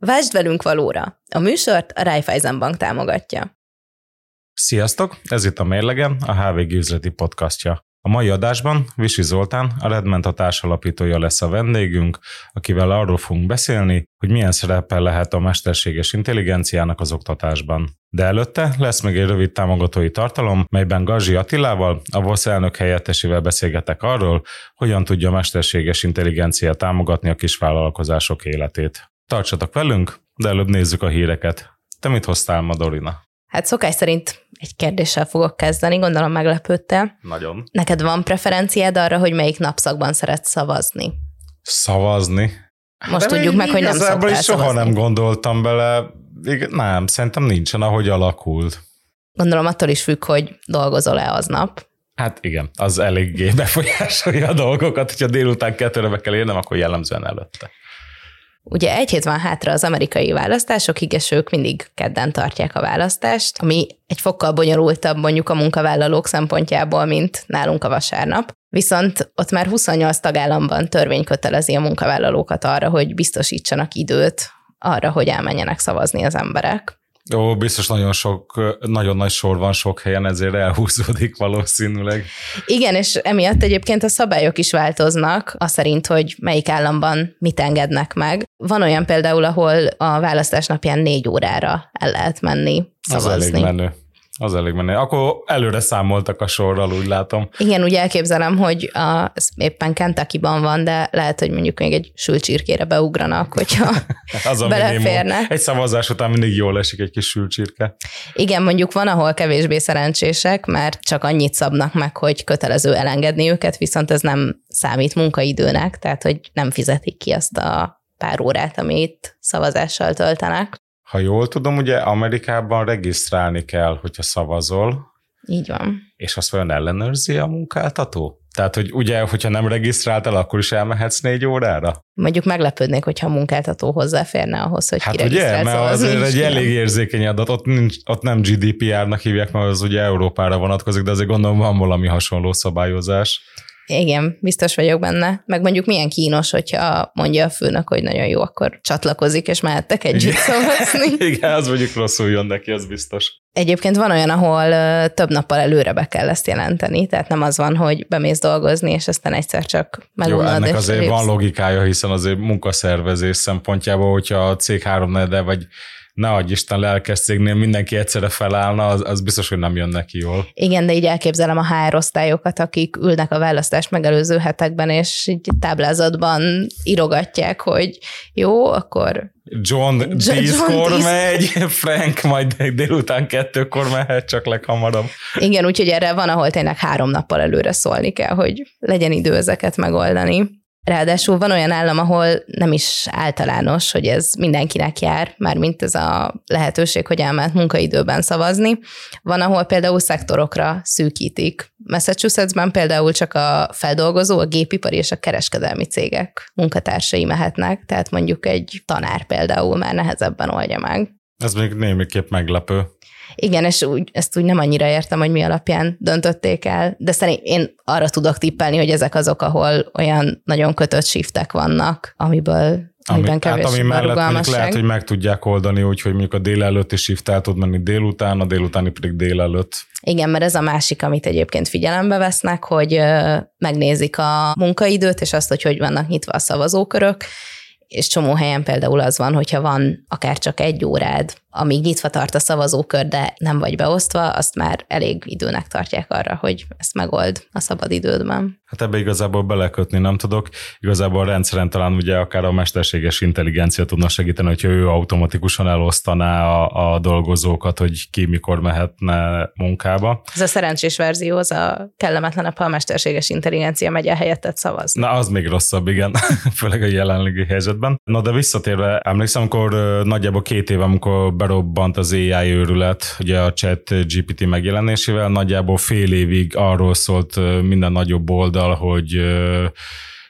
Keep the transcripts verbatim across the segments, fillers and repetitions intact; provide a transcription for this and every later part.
Váltsd velünk valóra! A műsort a Raiffeisen Bank támogatja. Sziasztok! Ez itt a Mérlegen, a há vé gé üzleti podcastja. A mai adásban Visi Zoltán, a Redmenta társalapítója lesz a vendégünk, akivel arról fogunk beszélni, hogy milyen szerepe lehet a mesterséges intelligenciának az oktatásban. De előtte lesz még egy rövid támogatói tartalom, melyben Gazsi Attilával, a VOSZ elnök helyettesével beszélgetek arról, hogyan tudja a mesterséges intelligencia támogatni a kisvállalkozások életét. Tartsatok velünk, de előbb nézzük a híreket. Te mit hoztál ma, Dorina? Hát szokás szerint egy kérdéssel fogok kezdeni, gondolom meglepődtél. Nagyon. Neked van preferenciád arra, hogy melyik napszakban szeretsz szavazni? Szavazni? Most de tudjuk meg, hogy nem szoktál is soha szavazni. nem gondoltam bele. Nem, szerintem nincsen, ahogy alakult. Gondolom attól is függ, hogy dolgozol-e aznap. Hát igen, az eléggé befolyásolja a dolgokat, hogyha délután kettőre be kell érnem, akkor jellemzően előtte. Ugye egy hét van hátra az amerikai választásokig, és ők mindig kedden tartják a választást, ami egy fokkal bonyolultabb mondjuk a munkavállalók szempontjából, mint nálunk a vasárnap. Viszont ott már huszonnyolc tagállamban törvény kötelezi a munkavállalókat arra, hogy biztosítsanak időt arra, hogy elmenjenek szavazni az emberek. Ó, biztos nagyon sok, nagyon nagy sor van sok helyen, ezért elhúzódik valószínűleg. Igen, és emiatt egyébként a szabályok is változnak, az szerint, hogy melyik államban mit engednek meg. Van olyan például, ahol a választás napján négy órára el lehet menni szavazni. Az elég menő. Az elég menő. Akkor előre számoltak a sorral, úgy látom. Igen, úgy elképzelem, hogy a, ez éppen Kentuckyban van, de lehet, hogy mondjuk még egy sült csirkére beugranak, hogyha az beleférne. Egy szavazás után mindig jól esik egy kis sült csirke. Igen, mondjuk van, ahol kevésbé szerencsések, mert csak annyit szabnak meg, hogy kötelező elengedni őket, viszont ez nem számít munkaidőnek, tehát hogy nem fizetik ki azt a pár órát, amit szavazással töltenek. Ha jól tudom, ugye Amerikában regisztrálni kell, hogyha szavazol. Így van. És azt vajon ellenőrzi a munkáltató? Tehát, hogy ugye, hogyha nem regisztráltál, akkor is elmehetsz négy órára? Mondjuk meglepődnék, hogyha a munkáltató hozzáférne ahhoz, hogy hát ki regisztrál. Hát ugye, mert azért egy elég érzékeny adat, ott, nincs, ott nem gé dé pé er-nak hívják, mert az ugye Európára vonatkozik, de azért gondolom van valami hasonló szabályozás. Igen, biztos vagyok benne. Meg mondjuk milyen kínos, hogyha mondja a főnök, hogy nagyon jó, akkor csatlakozik, és mehettek együtt szavazni. Igen, az mondjuk rosszul jön neki, az biztos. Egyébként van olyan, ahol több nappal előre be kell ezt jelenteni, tehát nem az van, hogy bemész dolgozni, és aztán egyszer csak megunod. Jó, ennek és azért lépsz. Van logikája, hiszen azért munkaszervezés szempontjából, hogyha a cég háromnegyede vagy ne adj Isten lelkes cégnél mindenki egyszerre felállna, az, az biztos, hogy nem jön neki jól. Igen, de így elképzelem a há er osztályokat, akik ülnek a választást megelőző hetekben, és így táblázatban írogatják, hogy jó, akkor... John tízkor megy, Frank majd délután kettőkor mehet, csak leghamarabb. Igen, úgyhogy erre van, ahol tényleg három nappal előre szólni kell, hogy legyen idő ezeket megoldani. Ráadásul van olyan állam, ahol nem is általános, hogy ez mindenkinek jár, mármint ez a lehetőség, hogy elmehet munkaidőben szavazni. Van, ahol például szektorokra szűkítik. Massachusettsben például csak a feldolgozó, a gépipari és a kereskedelmi cégek munkatársai mehetnek, tehát mondjuk egy tanár például már nehezebben oldja meg. Ez még némiképp meglepő. Igen, és úgy, ezt úgy nem annyira értem, hogy mi alapján döntötték el, de szerintem én arra tudok tippelni, hogy ezek azok, ahol olyan nagyon kötött shiftek vannak, amiből amiben kevés hát, ami mellett mondjuk lehet, hogy meg tudják oldani úgy, hogy mondjuk a délelőtti shift el tud menni délután, a délutáni pedig délelőtt. Igen, mert ez a másik, amit egyébként figyelembe vesznek, hogy megnézik a munkaidőt, és azt, hogy hogy vannak nyitva a szavazókörök, és csomó helyen például az van, hogyha van akár csak egy órád, amíg nyitva tart a szavazókör, de nem vagy beosztva, azt már elég időnek tartják arra, hogy ezt megold a szabad idődben. Hát ebbe igazából belekötni nem tudok. Igazából a rendszeren talán ugye akár a mesterséges intelligencia tudna segíteni, hogyha ő automatikusan elosztaná a, a dolgozókat, hogy ki mikor mehetne munkába. Ez a szerencsés verzió, az a kellemetlenebb, ha a mesterséges intelligencia megy el helyettet szavazni. Na, az még rosszabb, igen, főleg a jelenlegi helyzetben. Na, de visszatérve, emlékszem, amikor nagyjából két éve, amikor berobbant az á i őrület, ugye a Chat gé pé té megjelenésével, nagyjából fél évig arról szólt minden nagyobb oldal, hogy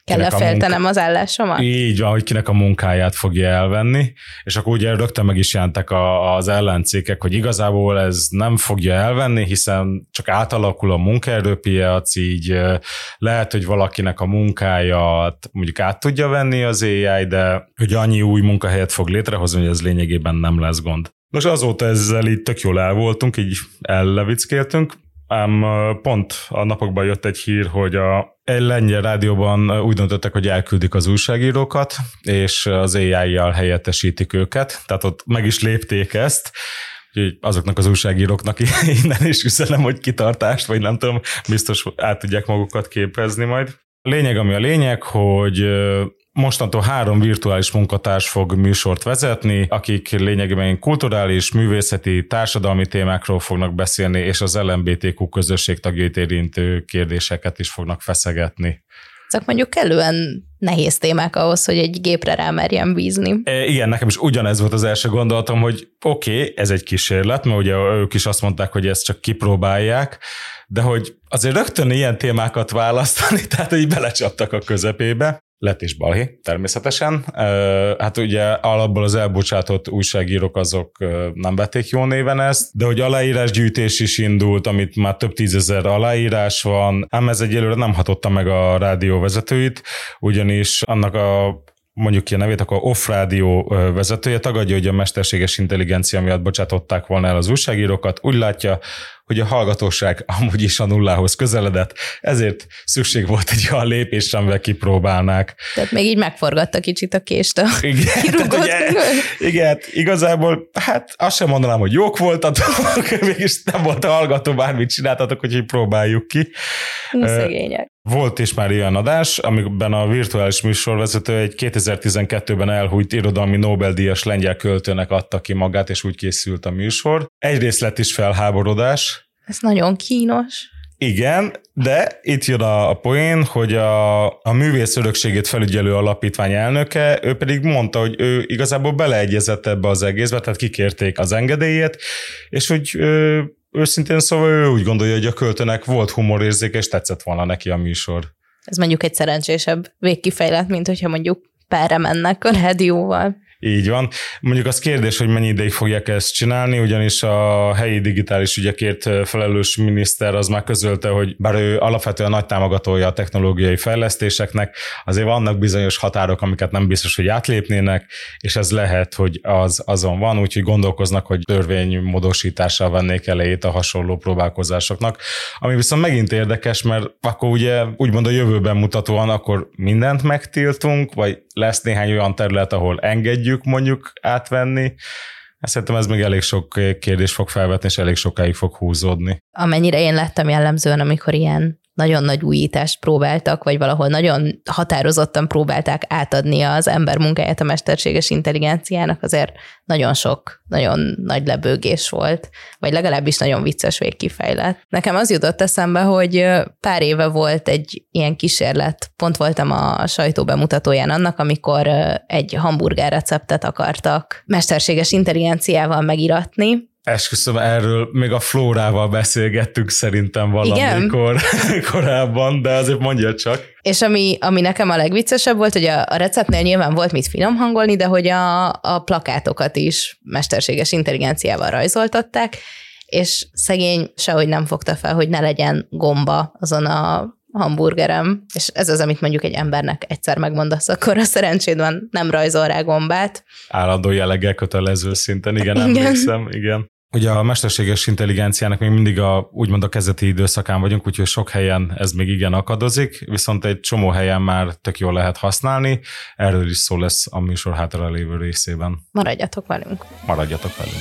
Kell leféltenem munka... az állásomat? Így van, hogy kinek a munkáját fogja elvenni, és akkor ugye rögtön meg is jelentek a, az ellencékek, hogy igazából ez nem fogja elvenni, hiszen csak átalakul a munkaerőpiac, így lehet, hogy valakinek a munkáját mondjuk át tudja venni az á i, de hogy annyi új munkahelyet fog létrehozni, hogy ez lényegében nem lesz gond. Nos, azóta ezzel így tök jól el voltunk, így ellevickéltünk, ám pont a napokban jött egy hír, hogy a egy lengyel rádióban úgy döntöttek, hogy elküldik az újságírókat, és az á i-jal helyettesítik őket, tehát ott meg is lépték ezt, úgyhogy azoknak az újságíróknak innen is üzenem, hogy kitartást, vagy nem tudom, biztos át tudják magukat képezni majd. A lényeg, ami a lényeg, hogy mostantól három virtuális munkatárs fog műsort vezetni, akik lényegében kulturális, művészeti, társadalmi témákról fognak beszélni, és az el em bé té kú közösség tagjait érintő kérdéseket is fognak feszegetni. Ezek mondjuk kellően nehéz témák ahhoz, hogy egy gépre rámerjen bízni. E, igen, nekem is ugyanez volt az első gondolatom, hogy oké, okay, ez egy kísérlet, mert ugye ők is azt mondták, hogy ezt csak kipróbálják, de hogy azért rögtön ilyen témákat választani, tehát hogy belecsaptak a közepébe. Lett is balhé, természetesen. Hát ugye alapból az elbocsátott újságírók azok nem vették jó néven ezt, de hogy aláírásgyűjtés is indult, amit már több tízezer aláírás van, ám ez egyelőre nem hatotta meg a rádió vezetőit, ugyanis annak a mondjuk ki a nevét, akkor Off Rádió vezetője tagadja, hogy a mesterséges intelligencia miatt bocsátották volna el az újságírókat, úgy látja, hogy a hallgatóság amúgy is a nullához közeledett, ezért szükség volt egy olyan lépésre, amivel kipróbálnák. Tehát még így megforgatta kicsit a kést a igen, tehát, ugye, igen, igazából, hát azt sem mondanám, hogy jók voltatok, mégis nem volt a hallgató, bármit csináltatok, hogy így próbáljuk ki. Szegények. Volt is már ilyen adás, amiben a virtuális műsorvezető egy kétezer-tizenkettőben elhújt irodalmi Nobel-díjas lengyel költőnek adta ki magát, és úgy készült a műsor. Egyrészt lett is felháborodás. Ez nagyon kínos. Igen, de itt jön a, a poén, hogy a, a művész örökségét felügyelő alapítvány elnöke, ő pedig mondta, hogy ő igazából beleegyezett ebbe az egészbe, tehát kikérték az engedélyét, és hogy ő, őszintén szóval ő úgy gondolja, hogy a költőnek volt humorérzéke, és tetszett volna neki a műsor. Ez mondjuk egy szerencsésebb végkifejlet, mint hogyha mondjuk párra mennek a rádióval. Így van. Mondjuk az kérdés, hogy mennyi ideig fogják ezt csinálni, ugyanis a helyi digitális ügyekért felelős miniszter az már közölte, hogy bár ő alapvetően nagy támogatója a technológiai fejlesztéseknek, azért vannak bizonyos határok, amiket nem biztos, hogy átlépnének, és ez lehet, hogy az azon van, úgyhogy gondolkoznak, hogy törvénymódosítással vennék elejét a hasonló próbálkozásoknak. Ami viszont megint érdekes, mert akkor ugye úgymond a jövőben mutatóan akkor mindent megtiltunk, vagy lesz néhány olyan terület, ahol engedjük mondjuk átvenni. Szerintem ez még elég sok kérdés fog felvetni, és elég sokáig fog húzódni. Amennyire én láttam jellemzően, amikor ilyen nagyon nagy újítást próbáltak, vagy valahol nagyon határozottan próbálták átadni az ember munkáját a mesterséges intelligenciának, azért nagyon sok, nagyon nagy lebőgés volt, vagy legalábbis nagyon vicces végkifejlet. Nekem az jutott eszembe, hogy pár éve volt egy ilyen kísérlet, pont voltam a sajtóbemutatóján annak, amikor egy hamburger receptet akartak mesterséges intelligenciával megiratni. Esküszöm, erről még a Flórával beszélgettünk szerintem valamikor korábban, de azért mondja csak. És ami, ami nekem a legviccesebb volt, hogy a, a receptnél nyilván volt mit finom hangolni, de hogy a, a plakátokat is mesterséges intelligenciával rajzoltatták, és szegény sehogy nem fogta fel, hogy ne legyen gomba azon a hamburgerem, és ez az, amit mondjuk egy embernek egyszer megmondasz, akkor a szerencséd van, nem rajzol rá gombát. Állandó jelleggel kötelező szinten, igen, igen. Emlékszem, igen. Ugye a mesterséges intelligenciának még mindig a, úgymond a kezdeti időszakán vagyunk, úgyhogy sok helyen ez még igen akadozik, viszont egy csomó helyen már tök jól lehet használni. Erről is szó lesz a műsor hátra lévő részében. Maradjatok velünk. Maradjatok velünk.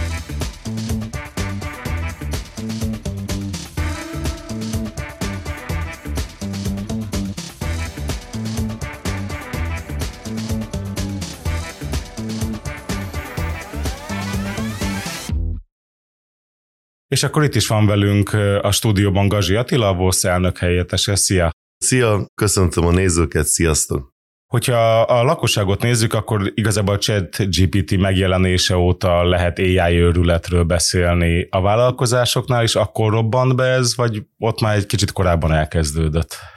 És akkor itt is van velünk a stúdióban Gazsi Attila, a VOSZ elnök helyettese. Szia! Szia! Köszöntöm a nézőket, sziasztok! Hogyha a lakosságot nézzük, akkor igazából a ChatGPT megjelenése óta lehet á i őrületről beszélni. A vállalkozásoknál is akkor robbant be ez, vagy ott már egy kicsit korábban elkezdődött?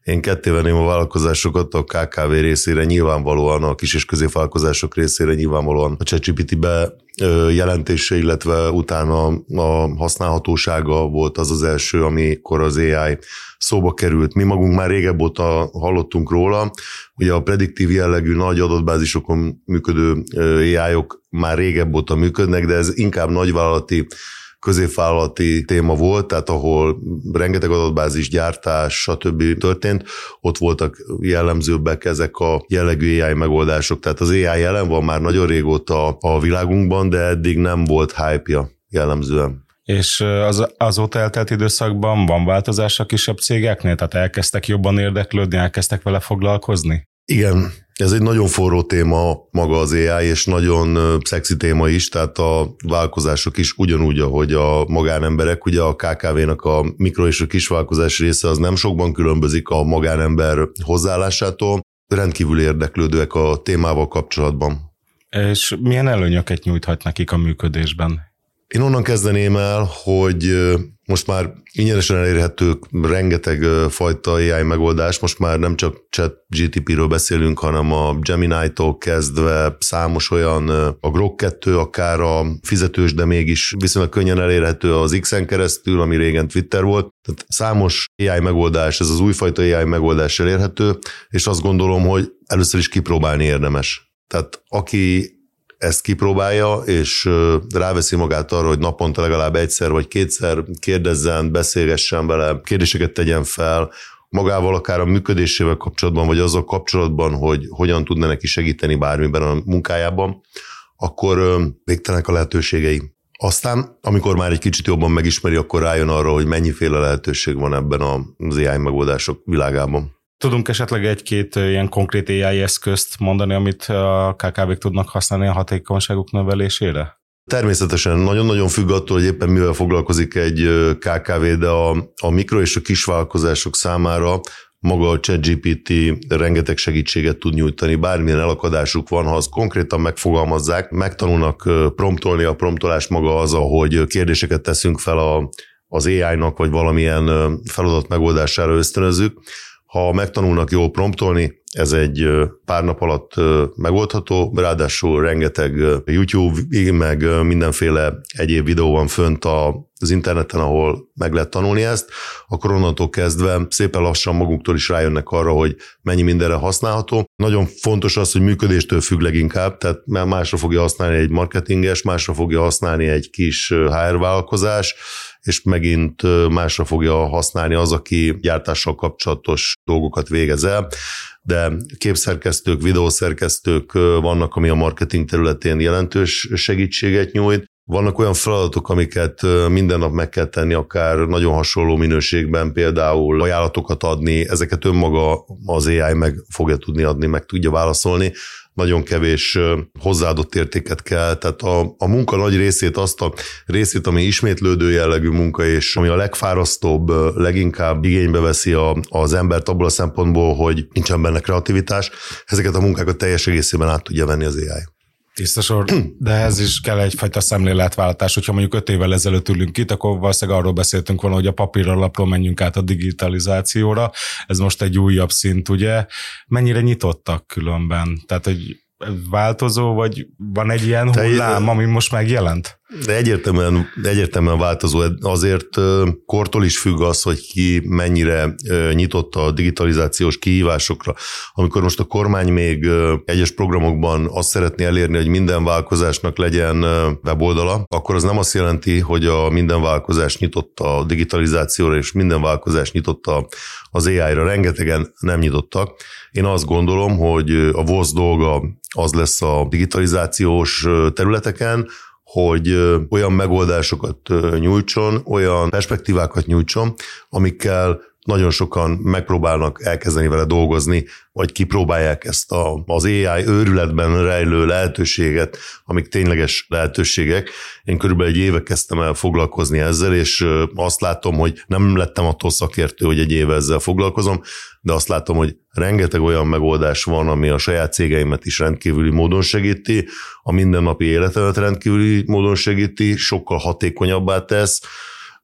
Én ketté venném a vállalkozásokat a ká ká vé részére, nyilvánvalóan a kis és középvállalkozások részére nyilvánvalóan a ChatGPT be jelentése, illetve utána a használhatósága volt az az első, amikor az á i szóba került. Mi magunk már régebb óta hallottunk róla, ugye a prediktív jellegű nagy adatbázisokon működő á i-ok már régebb óta működnek, de ez inkább nagyvállalati, középvállalati téma volt, tehát ahol rengeteg adatbázis, gyártás, stb. Történt, ott voltak jellemzőbbek ezek a jellegű á i megoldások. Tehát az á i jelen van már nagyon régóta a világunkban, de eddig nem volt hype-ja jellemzően. És az, azóta eltelt időszakban van változás a kisebb cégeknél? Tehát elkezdtek jobban érdeklődni, elkezdtek vele foglalkozni? Igen, ez egy nagyon forró téma maga az á i, és nagyon szexi téma is, tehát a vállalkozások is ugyanúgy, ahogy a magánemberek, ugye a ká ká vé-nak a mikro és a kisvállalkozás része az nem sokban különbözik a magánember hozzáállásától, rendkívül érdeklődőek a témával kapcsolatban. És milyen előnyöket nyújthat nekik a működésben? Én onnan kezdeném el, hogy most már ingyenesen elérhetők rengeteg fajta á i megoldás, most már nem csak ChatGPT-ről beszélünk, hanem a Gemini-tól kezdve számos olyan, a Grok kettő, akár a fizetős, de mégis viszonylag könnyen elérhető az X-en keresztül, ami régen Twitter volt. Tehát számos á i megoldás, ez az újfajta á i megoldás elérhető, és azt gondolom, hogy először is kipróbálni érdemes. Tehát aki ezt kipróbálja, és ráveszi magát arra, hogy naponta legalább egyszer vagy kétszer kérdezzen, beszélgessen vele, kérdéseket tegyen fel, magával akár a működésével kapcsolatban, vagy azzal kapcsolatban, hogy hogyan tudna neki segíteni bármiben a munkájában, akkor végtelenek a lehetőségei. Aztán, amikor már egy kicsit jobban megismeri, akkor rájön arra, hogy mennyiféle lehetőség van ebben az á i megoldások világában. Tudunk esetleg egy-két ilyen konkrét á i eszközt mondani, amit a ká ká vék tudnak használni a hatékonyságuk növelésére? Természetesen nagyon-nagyon függ attól, hogy éppen mivel foglalkozik egy ká ká vé, de a, a mikro és a kisvállalkozások számára maga a ChatGPT rengeteg segítséget tud nyújtani, bármilyen elakadásuk van, ha azt konkrétan megfogalmazzák, megtanulnak promptolni, a promptolás maga az, ahogy kérdéseket teszünk fel a, az á i-nak, vagy valamilyen feladat megoldására ösztönözzük. Ha megtanulnak jól promptolni, ez egy pár nap alatt megoldható, ráadásul rengeteg YouTube, meg mindenféle egyéb videó van fönt az interneten, ahol meg lehet tanulni ezt, akkor onnantól kezdve szépen lassan magunktól is rájönnek arra, hogy mennyi mindenre használható. Nagyon fontos az, hogy működéstől függ leginkább, tehát másra fogja használni egy marketinges, másra fogja használni egy kis há er vállalkozás, és megint másra fogja használni az, aki gyártással kapcsolatos dolgokat végez el, de képszerkesztők, videószerkesztők vannak, ami a marketing területén jelentős segítséget nyújt. Vannak olyan feladatok, amiket minden nap meg kell tenni, akár nagyon hasonló minőségben, például ajánlatokat adni, ezeket önmaga az á i meg fogja tudni adni, meg tudja válaszolni. Nagyon kevés hozzáadott értéket kell, tehát a, a munka nagy részét, azt a részét, ami ismétlődő jellegű munka, és ami a legfárasztóbb, leginkább igénybe veszi a, az embert abból a szempontból, hogy nincsen benne kreativitás, ezeket a munkákat teljes egészében át tudja venni az á i. Tiszta sor, de ez is kell egyfajta szemléletváltás, hogyha mondjuk öt évvel ezelőtt ülünk itt, akkor valószínűleg arról beszéltünk volna, hogy a papíralapról menjünk át a digitalizációra, ez most egy újabb szint, ugye? Mennyire nyitottak különben? Tehát, hogy változó, vagy van egy ilyen hullám, ami most megjelent? De egyértelműen, egyértelműen változó, azért kortól is függ az, hogy ki mennyire nyitott a digitalizációs kihívásokra. Amikor most a kormány még egyes programokban azt szeretné elérni, hogy minden vállalkozásnak legyen weboldala, akkor az nem azt jelenti, hogy a minden vállalkozás nyitott a digitalizációra, és minden vállalkozás nyitott az á i-ra. Rengetegen nem nyitottak. Én azt gondolom, hogy a vé o es dolga az lesz a digitalizációs területeken, hogy olyan megoldásokat nyújtson, olyan perspektívákat nyújtson, amikkel nagyon sokan megpróbálnak elkezdeni vele dolgozni, vagy kipróbálják ezt a, az á i őrületben rejlő lehetőséget, amik tényleges lehetőségek. Én körülbelül egy éve kezdtem el foglalkozni ezzel, és azt látom, hogy nem lettem attól szakértő, hogy egy éve ezzel foglalkozom, de azt látom, hogy rengeteg olyan megoldás van, ami a saját cégeimet is rendkívüli módon segíti, a mindennapi életemet rendkívüli módon segíti, sokkal hatékonyabbá tesz,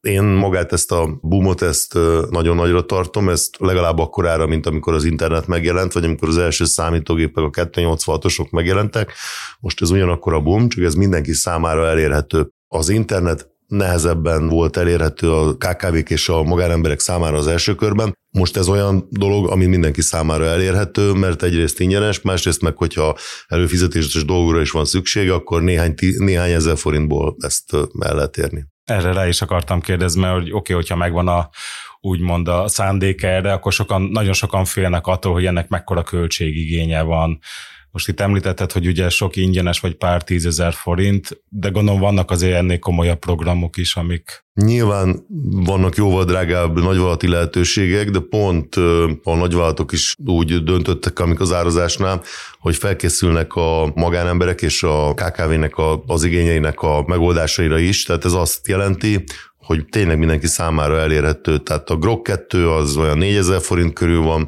Én magát ezt a boomot, ezt nagyon nagyra tartom, ezt legalább akkorára, mint amikor az internet megjelent, vagy amikor az első számítógépek, a kétszáznyolcvanhatosok megjelentek. Most ez ugyanakkor a boom, csak ez mindenki számára elérhető. Az internet nehezebben volt elérhető a ká ká vék és a magánemberek számára az első körben. Most ez olyan dolog, ami mindenki számára elérhető, mert egyrészt ingyenes, másrészt meg, hogyha előfizetéses dolgokra is van szüksége, akkor néhány, néhány ezer forintból ezt el lehet érni. Erre rá is akartam kérdezni, mert hogy oké, okay, hogyha megvan a úgymond a szándéka erre, akkor sokan, nagyon sokan félnek attól, hogy ennek mekkora költségigénye van. Most itt említetted, hogy ugye sok ingyenes vagy pár tízezer forint, de gondolom vannak azért ennél komolyabb programok is, amik... Nyilván vannak jóval drágább nagyvállalati lehetőségek, de pont a nagyvállalatok is úgy döntöttek, amik az árazásnál, hogy felkészülnek a magánemberek és a ká ká vének a, az igényeinek a megoldásaira is, tehát ez azt jelenti, hogy tényleg mindenki számára elérhető. Tehát a Grok kettő az olyan négyezer forint körül van.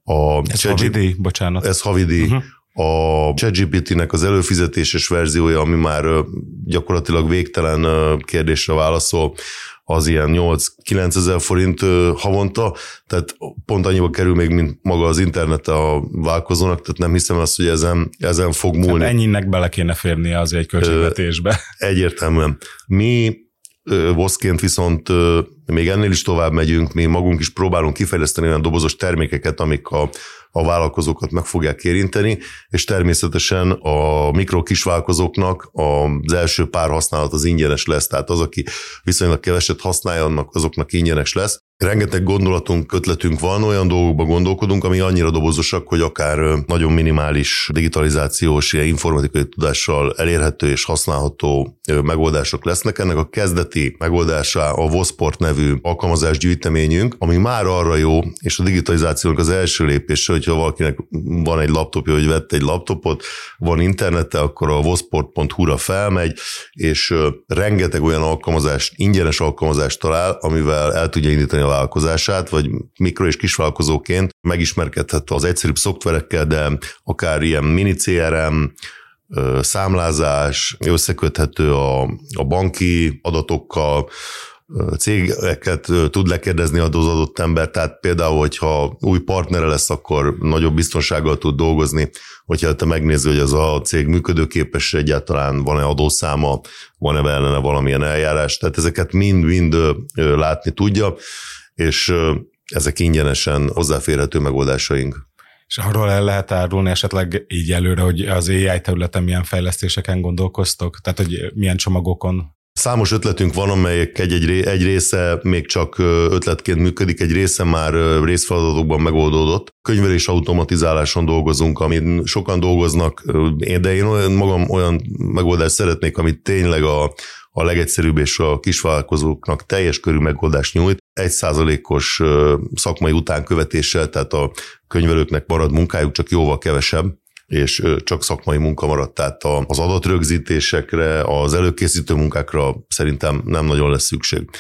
A ez havidíj, bocsánat. Ez havidíj. Uh-huh. A ChatGPT-nek az előfizetéses verziója, ami már gyakorlatilag végtelen kérdésre válaszol, az ilyen nyolc-kilencezer forint havonta, tehát pont annyiba kerül még, mint maga az internet a vállalkozónak, tehát nem hiszem azt, hogy ezen, ezen fog múlni. Ennyinek bele kéne férnie azért egy költségvetésbe. Egyértelműen. Mi voszként viszont még ennél is tovább megyünk, mi magunk is próbálunk kifejleszteni olyan dobozos termékeket, amik a, a vállalkozókat meg fogják érinteni, és természetesen a mikro kisvállalkozóknak az első pár használat az ingyenes lesz, tehát az, aki viszonylag keveset használja, annak, azoknak ingyenes lesz. Rengeteg gondolatunk, ötletünk van, olyan dolgokban gondolkodunk, ami annyira dobozosak, hogy akár nagyon minimális digitalizációs, ilyen informatikai tudással elérhető és használható megoldások lesznek. Ennek a kezdeti megoldása a Vosport nevű alkalmazás gyűjteményünk, ami már arra jó, és a digitalizációnak az első lépése, hogyha valakinek van egy laptopja, hogy vett egy laptopot, van internete, akkor a vosport pont hu-ra felmegy, és rengeteg olyan alkalmazást, ingyenes alkalmazást talál, amivel el tudja indítani a vállalkozását, vagy mikro- és kisvállalkozóként megismerkedhet az egyszerűbb szoftverekkel, de akár ilyen mini cé er em, számlázás, összeköthető a, a banki adatokkal, cégeket tud lekérdezni az adott ember, tehát például, hogyha új partnere lesz, akkor nagyobb biztonsággal tud dolgozni, hogyha te megnézed, hogy az a cég működőképes, egyáltalán van-e adószáma, van-e ellene valamilyen eljárás, tehát ezeket mind-mind látni tudja, és ezek ingyenesen hozzáférhető megoldásaink. És arról el lehet árulni esetleg így előre, hogy az á i területen milyen fejlesztéseken gondolkoztok? Tehát, hogy milyen csomagokon? Számos ötletünk van, amelyek egy, egy, egy része még csak ötletként működik, egy része már részfeladatokban megoldódott. Könyvelés automatizáláson dolgozunk, amit sokan dolgoznak, de én olyan, magam olyan megoldást szeretnék, amit tényleg a, a legegyszerűbb és a kisvállalkozóknak teljes körű megoldást nyújt. Egy százalékos szakmai utánkövetéssel, tehát a könyvelőknek marad munkájuk, csak jóval kevesebb, és csak szakmai munka maradt. Tehát az adatrögzítésekre, az előkészítő munkákra szerintem nem nagyon lesz szükség.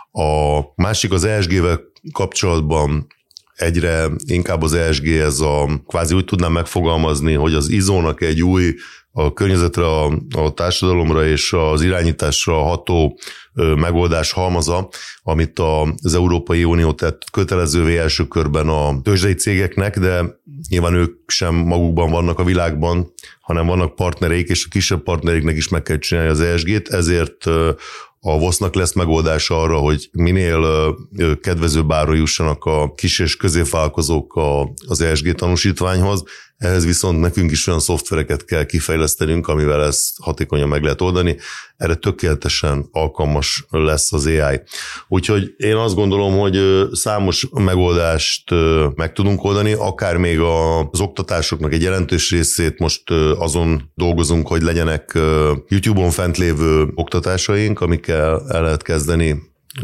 A másik az é es gé-vel kapcsolatban egyre inkább az é es gé, ez a, kvázi úgy tudnám megfogalmazni, hogy az i es o-nak egy új, a környezetre, a, a társadalomra és az irányításra ható megoldás halmaza, amit az Európai Unió tett kötelezővé első körben a tőzsdei cégeknek, de nyilván ők sem magukban vannak a világban, hanem vannak partnereik, és a kisebb partnereiknek is meg kell csinálni az é es gét, ezért a vosznak lesz megoldása arra, hogy minél kedvezőbb áron jussanak a kis és középvállalkozók az é es gé tanúsítványhoz. Ehhez viszont nekünk is olyan szoftvereket kell kifejlesztenünk, amivel ezt hatékonyan meg lehet oldani. Erre tökéletesen alkalmas lesz az á i. Úgyhogy én azt gondolom, hogy számos megoldást meg tudunk oldani, akár még az oktatásoknak egy jelentős részét most azon dolgozunk, hogy legyenek YouTube-on fent lévő oktatásaink, amikkel el lehet kezdeni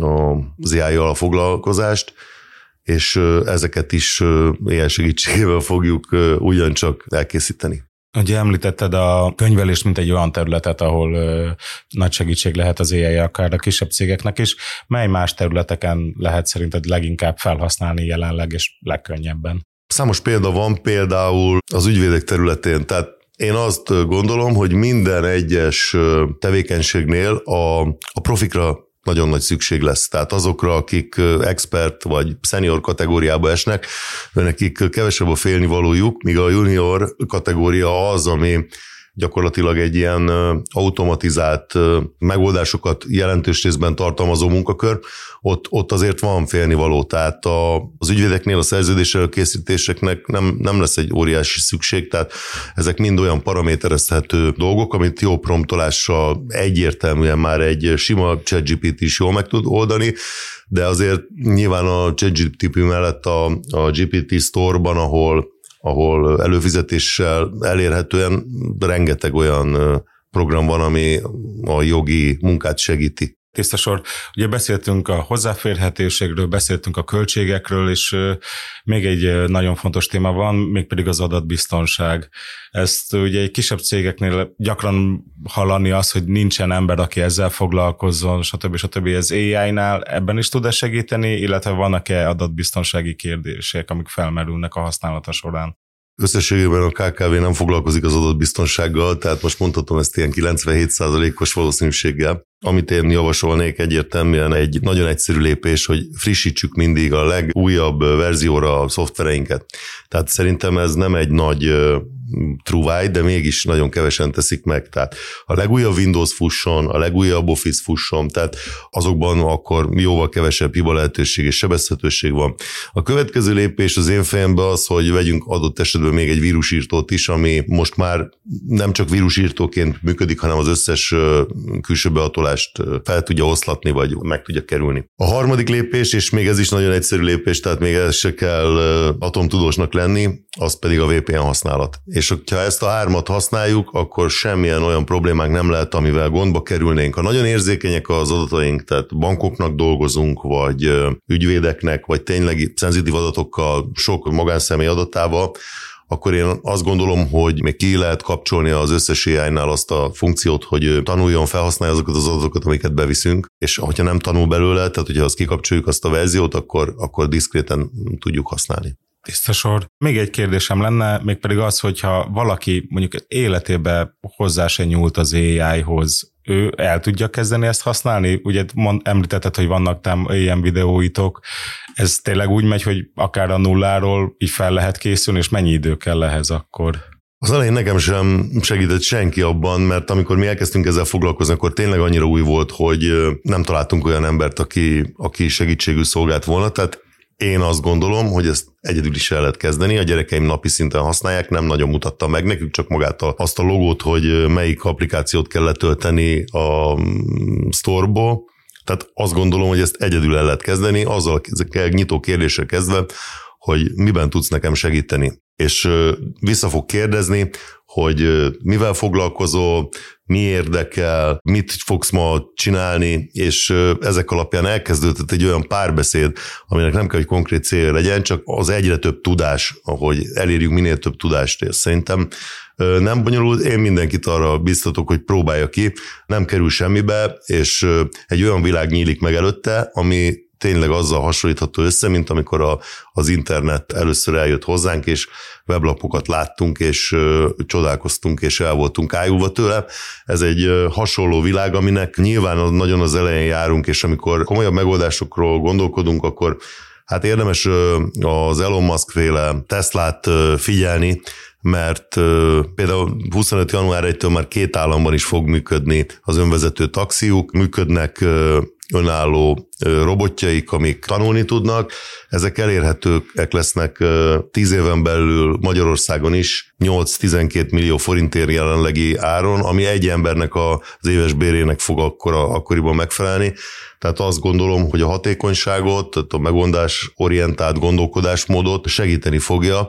az á i-jal a foglalkozást, és ezeket is ilyen segítségével fogjuk ugyancsak elkészíteni. Ugye említetted a könyvelést, mint egy olyan területet, ahol ö, nagy segítség lehet az á i akár a kisebb cégeknek is. Mely más területeken lehet szerinted leginkább felhasználni jelenleg és legkönnyebben? Számos példa van, például az ügyvédek területén. Tehát én azt gondolom, hogy minden egyes tevékenységnél a, a profikra nagyon nagy szükség lesz. Tehát azokra, akik expert vagy senior kategóriába esnek, nekik kevesebb a félnivalójuk, míg a junior kategória az, ami gyakorlatilag egy ilyen automatizált megoldásokat jelentős részben tartalmazó munkakör, ott, ott azért van félnivaló. Tehát a, az ügyvédeknél a szerződés előkészítéseknek nem, nem lesz egy óriási szükség, tehát ezek mind olyan paraméterezhető dolgok, amit jó promptolással egyértelműen már egy sima ChatGPT is jól meg tud oldani, de azért nyilván a ChatGPT mellett a, a gé pé té Store-ban, ahol ahol előfizetéssel elérhetően rengeteg olyan program van, ami a jogi munkát segíti. Tiszta sor. Ugye beszéltünk a hozzáférhetőségről, beszéltünk a költségekről, és még egy nagyon fontos téma van, mégpedig az adatbiztonság. Ezt ugye egy kisebb cégeknél gyakran hallani az, hogy nincsen ember, aki ezzel foglalkozzon, stb. stb. Ez á i-nál ebben is tud-e segíteni, illetve vannak-e adatbiztonsági kérdések, amik felmerülnek a használata során? Összességében a ká ká vé nem foglalkozik az adatbiztonsággal, tehát most mondhatom ezt ilyen kilencvenhét százalékos valószínűséggel. Amit én javasolnék egyértelműen egy nagyon egyszerű lépés, hogy frissítsük mindig a legújabb verzióra a szoftvereinket. Tehát szerintem ez nem egy nagy trúváj, de mégis nagyon kevesen teszik meg. Tehát a legújabb Windows fusson, a legújabb Office fusson, tehát azokban akkor jóval kevesebb hiba lehetőség és sebezhetőség van. A következő lépés az én fejemben az, hogy vegyünk adott esetben még egy vírusírtót is, ami most már nem csak vírusírtóként működik, hanem az összes külső beatolást fel tudja oszlatni, vagy meg tudja kerülni. A harmadik lépés, és még ez is nagyon egyszerű lépés, tehát még ez se kell atomtudósnak lenni, az pedig a vé pé en használat. És ha ezt a hármat használjuk, akkor semmilyen olyan problémánk nem lehet, amivel gondba kerülnénk. Ha nagyon érzékenyek az adataink, tehát bankoknak dolgozunk, vagy ügyvédeknek, vagy tényleg szenzitív adatokkal, sok magánszemély adatával, akkor én azt gondolom, hogy még ki lehet kapcsolni az összes á i-nál azt a funkciót, hogy tanuljon, felhasználja azokat az adatokat, amiket beviszünk, és hogyha nem tanul belőle, tehát hogyha azt kikapcsoljuk azt a verziót, akkor, akkor diszkréten tudjuk használni. Tiszta sor. Még egy kérdésem lenne, mégpedig az, hogyha valaki mondjuk életében hozzá se nyúlt az á i-hoz, ő el tudja kezdeni ezt használni? Ugye mond, említetted, hogy vannak tám ilyen videóitok. Ez tényleg úgy megy, hogy akár a nulláról így fel lehet készülni, és mennyi idő kell ehhez akkor? Az elején nekem sem segített senki abban, mert amikor mi elkezdtünk ezzel foglalkozni, akkor tényleg annyira új volt, hogy nem találtunk olyan embert, aki, aki segítségül szolgált volna. Tehát én azt gondolom, hogy ezt egyedül is el lehet kezdeni, a gyerekeim napi szinten használják, nem nagyon mutattam meg nekük, csak magát a, azt a logót, hogy melyik applikációt kell letölteni a store-ból. Tehát azt gondolom, hogy ezt egyedül el lehet kezdeni, azzal ezekkel nyitó kérdéssel kezdve, hogy miben tudsz nekem segíteni. És vissza fog kérdezni, hogy mivel foglalkozol, mi érdekel, mit fogsz ma csinálni, és ezek alapján elkezdődött egy olyan párbeszéd, aminek nem kell, hogy konkrét célja legyen, csak az egyre több tudás, ahogy elérjük minél több tudást, és szerintem nem bonyolult, én mindenkit arra biztatok, hogy próbálja ki, nem kerül semmibe, és egy olyan világ nyílik meg előtte, ami tényleg azzal hasonlítható össze, mint amikor a, az internet először eljött hozzánk, és weblapokat láttunk, és ö, csodálkoztunk, és el voltunk ájulva tőle. Ez egy ö, hasonló világ, aminek nyilván nagyon az elején járunk, és amikor komolyabb megoldásokról gondolkodunk, akkor hát érdemes ö, az Elon Musk féle Teslát ö, figyelni, mert ö, például huszonöt január elsejétől már két államban is fog működni az önvezető taxiuk, működnek ö, önálló robotjaik, amik tanulni tudnak, ezek elérhetőek lesznek tíz éven belül Magyarországon is nyolc-tizenkét millió forintért jelenlegi áron, ami egy embernek az éves bérének fog akkora, akkoriban megfelelni. Tehát azt gondolom, hogy a hatékonyságot, tehát a megoldás orientált gondolkodásmódot segíteni fogja.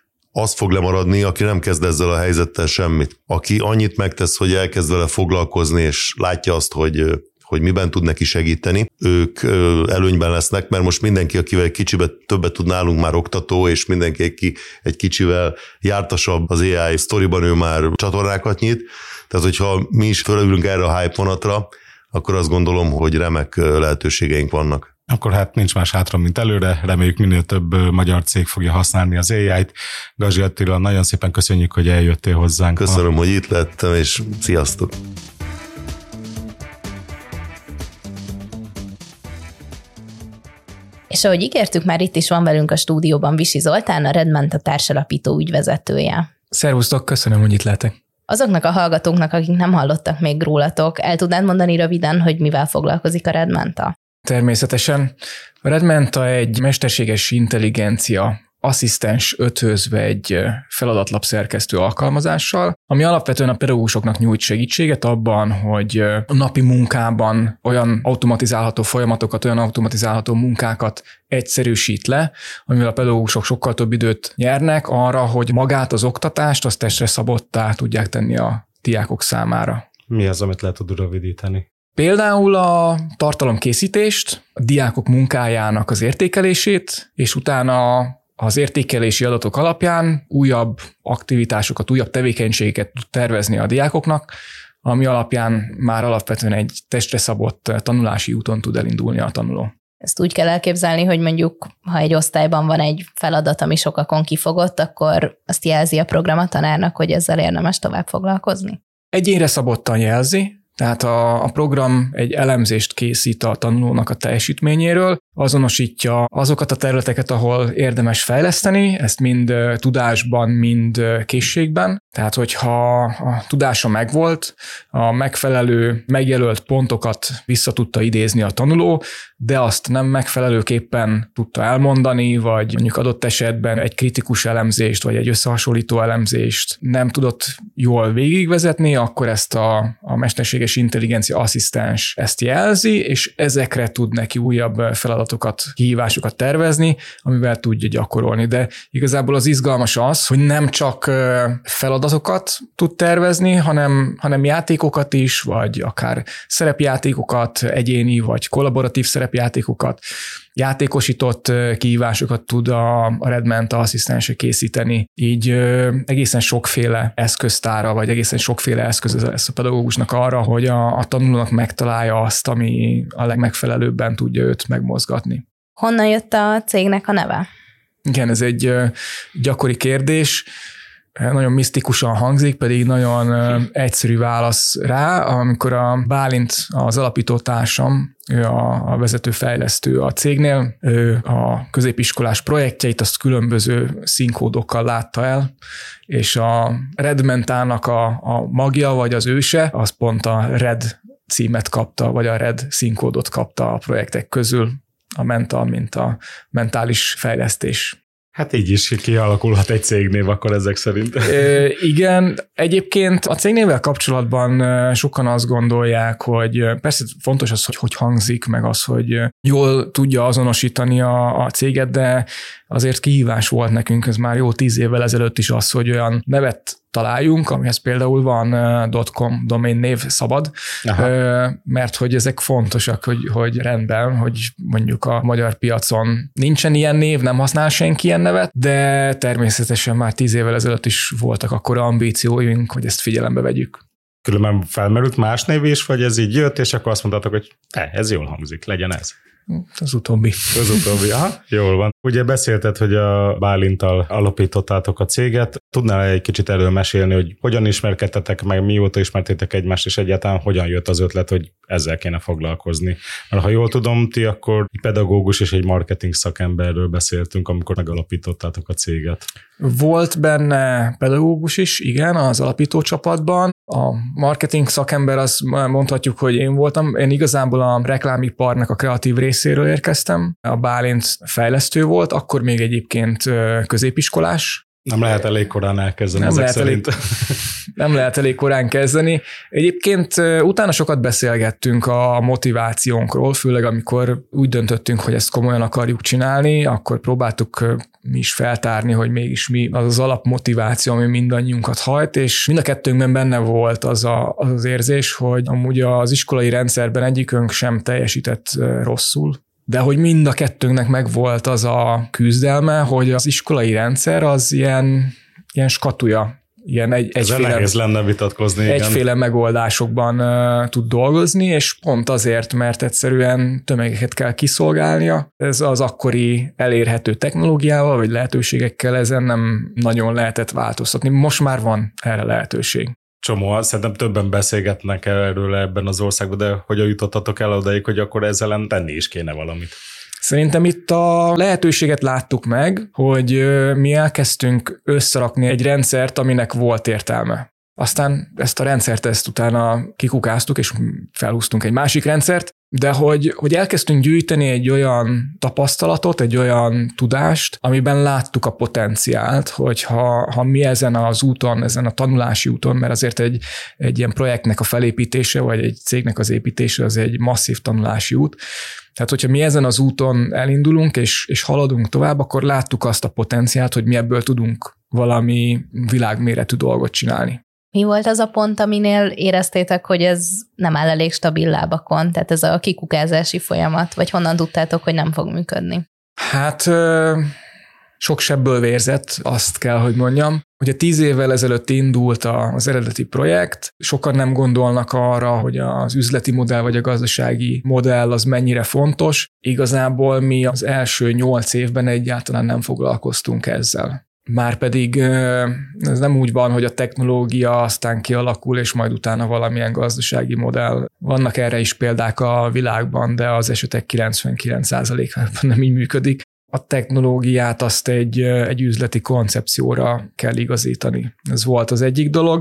Az fog lemaradni, aki nem kezd ezzel a helyzettel semmit. Aki annyit megtesz, hogy elkezd vele foglalkozni, és látja azt, hogy hogy miben tud neki segíteni. Ők előnyben lesznek, mert most mindenki, akivel egy kicsivel többet tud nálunk már oktató, és mindenki, aki egy kicsivel jártasabb az á i sztoriban, ő már csatornákat nyit. Tehát, hogyha mi is fölülünk erre a hype vonatra, akkor azt gondolom, hogy remek lehetőségeink vannak. Akkor hát nincs más hátra, mint előre. Reméljük minél több magyar cég fogja használni az á i-t. Gazsi Attila, nagyon szépen köszönjük, hogy eljöttél hozzánk. Köszönöm, ma. hogy itt lettem, és sziasztok! És ahogy ígértük, már itt is van velünk a stúdióban Visi Zoltán, a Redment társalapító ügyvezetője. Szervusztok, köszönöm, hogy itt lehetek. Azoknak a hallgatóknak, akik nem hallottak még rólatok, el tudnád mondani röviden, hogy mivel foglalkozik a Redmenta? Természetesen. A Redmenta egy mesterséges intelligencia asszisztens ötvözve egy feladatlap szerkesztő alkalmazással, ami alapvetően a pedagógusoknak nyújt segítséget abban, hogy a napi munkában olyan automatizálható folyamatokat, olyan automatizálható munkákat egyszerűsít le, amivel a pedagógusok sokkal több időt nyernek arra, hogy magát az oktatást, azt testre szabottá tudják tenni a diákok számára. Mi az, amit le tud rövidíteni? Például a tartalomkészítést, a diákok munkájának az értékelését, és utána az értékelési adatok alapján újabb aktivitásokat, újabb tevékenységeket tud tervezni a diákoknak, ami alapján már alapvetően egy testre szabott tanulási úton tud elindulni a tanuló. Ezt úgy kell elképzelni, hogy mondjuk, ha egy osztályban van egy feladat, ami sokakon kifogott, akkor azt jelzi a program a tanárnak, hogy ezzel érdemes tovább foglalkozni? Egyénre szabottan jelzi, tehát a, a program egy elemzést készít a tanulónak a teljesítményéről, azonosítja azokat a területeket, ahol érdemes fejleszteni, ezt mind tudásban, mind készségben. Tehát, hogyha a tudása megvolt, a megfelelő megjelölt pontokat vissza tudta idézni a tanuló, de azt nem megfelelőképpen tudta elmondani, vagy mondjuk adott esetben egy kritikus elemzést, vagy egy összehasonlító elemzést nem tudott jól végigvezetni, akkor ezt a, a mesterséges intelligencia asszisztens ezt jelzi, és ezekre tud neki újabb feladatokat, kihívásokat tervezni, amivel tudja gyakorolni. De igazából az izgalmas az, hogy nem csak feladatokat tud tervezni, hanem, hanem játékokat is, vagy akár szerepjátékokat, egyéni vagy kollaboratív szerepjátékokat, játékosított kihívásokat tud a, a Redmenta asszisztense készíteni. Így ö, egészen sokféle eszköztára, vagy egészen sokféle eszköz lesz a pedagógusnak arra, hogy a, a tanulónak megtalálja azt, ami a legmegfelelőbben tudja őt megmozgatni. Honnan jött a cégnek a neve? Igen, ez egy ö, gyakori kérdés. Nagyon misztikusan hangzik, pedig nagyon egyszerű válasz rá, amikor a Bálint, az alapító társam, ő a, a vezető fejlesztő a cégnél, ő a középiskolás projektjeit azt különböző színkódokkal látta el, és a Redmentának a, a magja, vagy az őse, az pont a Red címet kapta, vagy a Red színkódot kapta a projektek közül, a mental, mint a mentális fejlesztés. Hát így is kialakulhat egy cégnév akkor ezek szerint. É, igen, egyébként a cégnévvel kapcsolatban sokan azt gondolják, hogy persze fontos az, hogy hogy hangzik, meg az, hogy jól tudja azonosítani a, a céget, de azért kihívás volt nekünk, ez már jó tíz évvel ezelőtt is az, hogy olyan nevet találjunk, amihez például van .com domain név szabad, Aha. mert hogy ezek fontosak, hogy, hogy rendben, hogy mondjuk a magyar piacon nincsen ilyen név, nem használ senki ilyen nevet, de természetesen már tíz évvel ezelőtt is voltak akkora ambícióink, hogy ezt figyelembe vegyük. Különben felmerült más név is, vagy ez így jött, és akkor azt mondtátok, hogy eh, ez jól hangzik, legyen ez. Az utóbbi. Az utóbbi, aha, jól van. Ugye beszélted, hogy a Bálinttal alapítottátok a céget. Tudnál egy kicsit erről mesélni, hogy hogyan ismerkedtetek meg, mióta ismertétek egymást, és egyáltalán hogyan jött az ötlet, hogy ezzel kéne foglalkozni? Mert ha jól tudom, ti akkor egy pedagógus és egy marketing szakemberről beszéltünk, amikor megalapítottátok a céget. Volt benne pedagógus is, igen, az alapító csapatban. A marketing szakember, azt mondhatjuk, hogy én voltam. Én igazából a reklámiparnak a kreatív részéről érkeztem. A Bálint fejlesztő volt, akkor még egyébként középiskolás. Nem lehet elég korán elkezdeni nem ezek lehet szerint. Elég, nem lehet elég korán kezdeni. Egyébként utána sokat beszélgettünk a motivációnkról, főleg amikor úgy döntöttünk, hogy ezt komolyan akarjuk csinálni, akkor próbáltuk mi is feltárni, hogy mégis mi az az alapmotiváció, ami mindannyiunkat hajt, és mind a kettőnkben benne volt az, a, az az érzés, hogy amúgy az iskolai rendszerben egyikünk sem teljesített rosszul, de hogy mind a kettőnknek megvolt az a küzdelme, hogy az iskolai rendszer az ilyen, ilyen skatuja, ilyen egy, egyféle, nehéz lenne vitatkozni. Egyféle igen. megoldásokban uh, tud dolgozni, és pont azért, mert egyszerűen tömegeket kell kiszolgálnia. Ez az akkori elérhető technológiával, vagy lehetőségekkel ezen nem nagyon lehetett változtatni. Most már van erre lehetőség. Csomó, szerintem többen beszélgetnek erről ebben az országban, de hogyan jutottatok el odaig, hogy akkor ezzel tenni is kéne valamit? Szerintem itt a lehetőséget láttuk meg, hogy mi elkezdtünk összerakni egy rendszert, aminek volt értelme. Aztán ezt a rendszert ezt utána kikukáztuk, és felhúztunk egy másik rendszert, de hogy, hogy elkezdtünk gyűjteni egy olyan tapasztalatot, egy olyan tudást, amiben láttuk a potenciált, hogy ha, ha mi ezen az úton, ezen a tanulási úton, mert azért egy, egy ilyen projektnek a felépítése, vagy egy cégnek az építése, az egy masszív tanulási út. Tehát, hogyha mi ezen az úton elindulunk, és, és haladunk tovább, akkor láttuk azt a potenciált, hogy mi ebből tudunk valami világméretű dolgot csinálni. Mi volt az a pont, aminél éreztétek, hogy ez nem áll elég stabil lábakon, tehát ez a kikukázási folyamat, vagy honnan tudtátok, hogy nem fog működni? Hát sok sebből vérzett, azt kell, hogy mondjam. Ugye tíz évvel ezelőtt indult az eredeti projekt, sokan nem gondolnak arra, hogy az üzleti modell vagy a gazdasági modell az mennyire fontos. Igazából mi az első nyolc évben egyáltalán nem foglalkoztunk ezzel. Márpedig ez nem úgy van, hogy a technológia aztán kialakul, és majd utána valamilyen gazdasági modell. Vannak erre is példák a világban, de az esetek kilencvenkilenc százalékában nem így működik. A technológiát azt egy, egy üzleti koncepcióra kell igazítani. Ez volt az egyik dolog.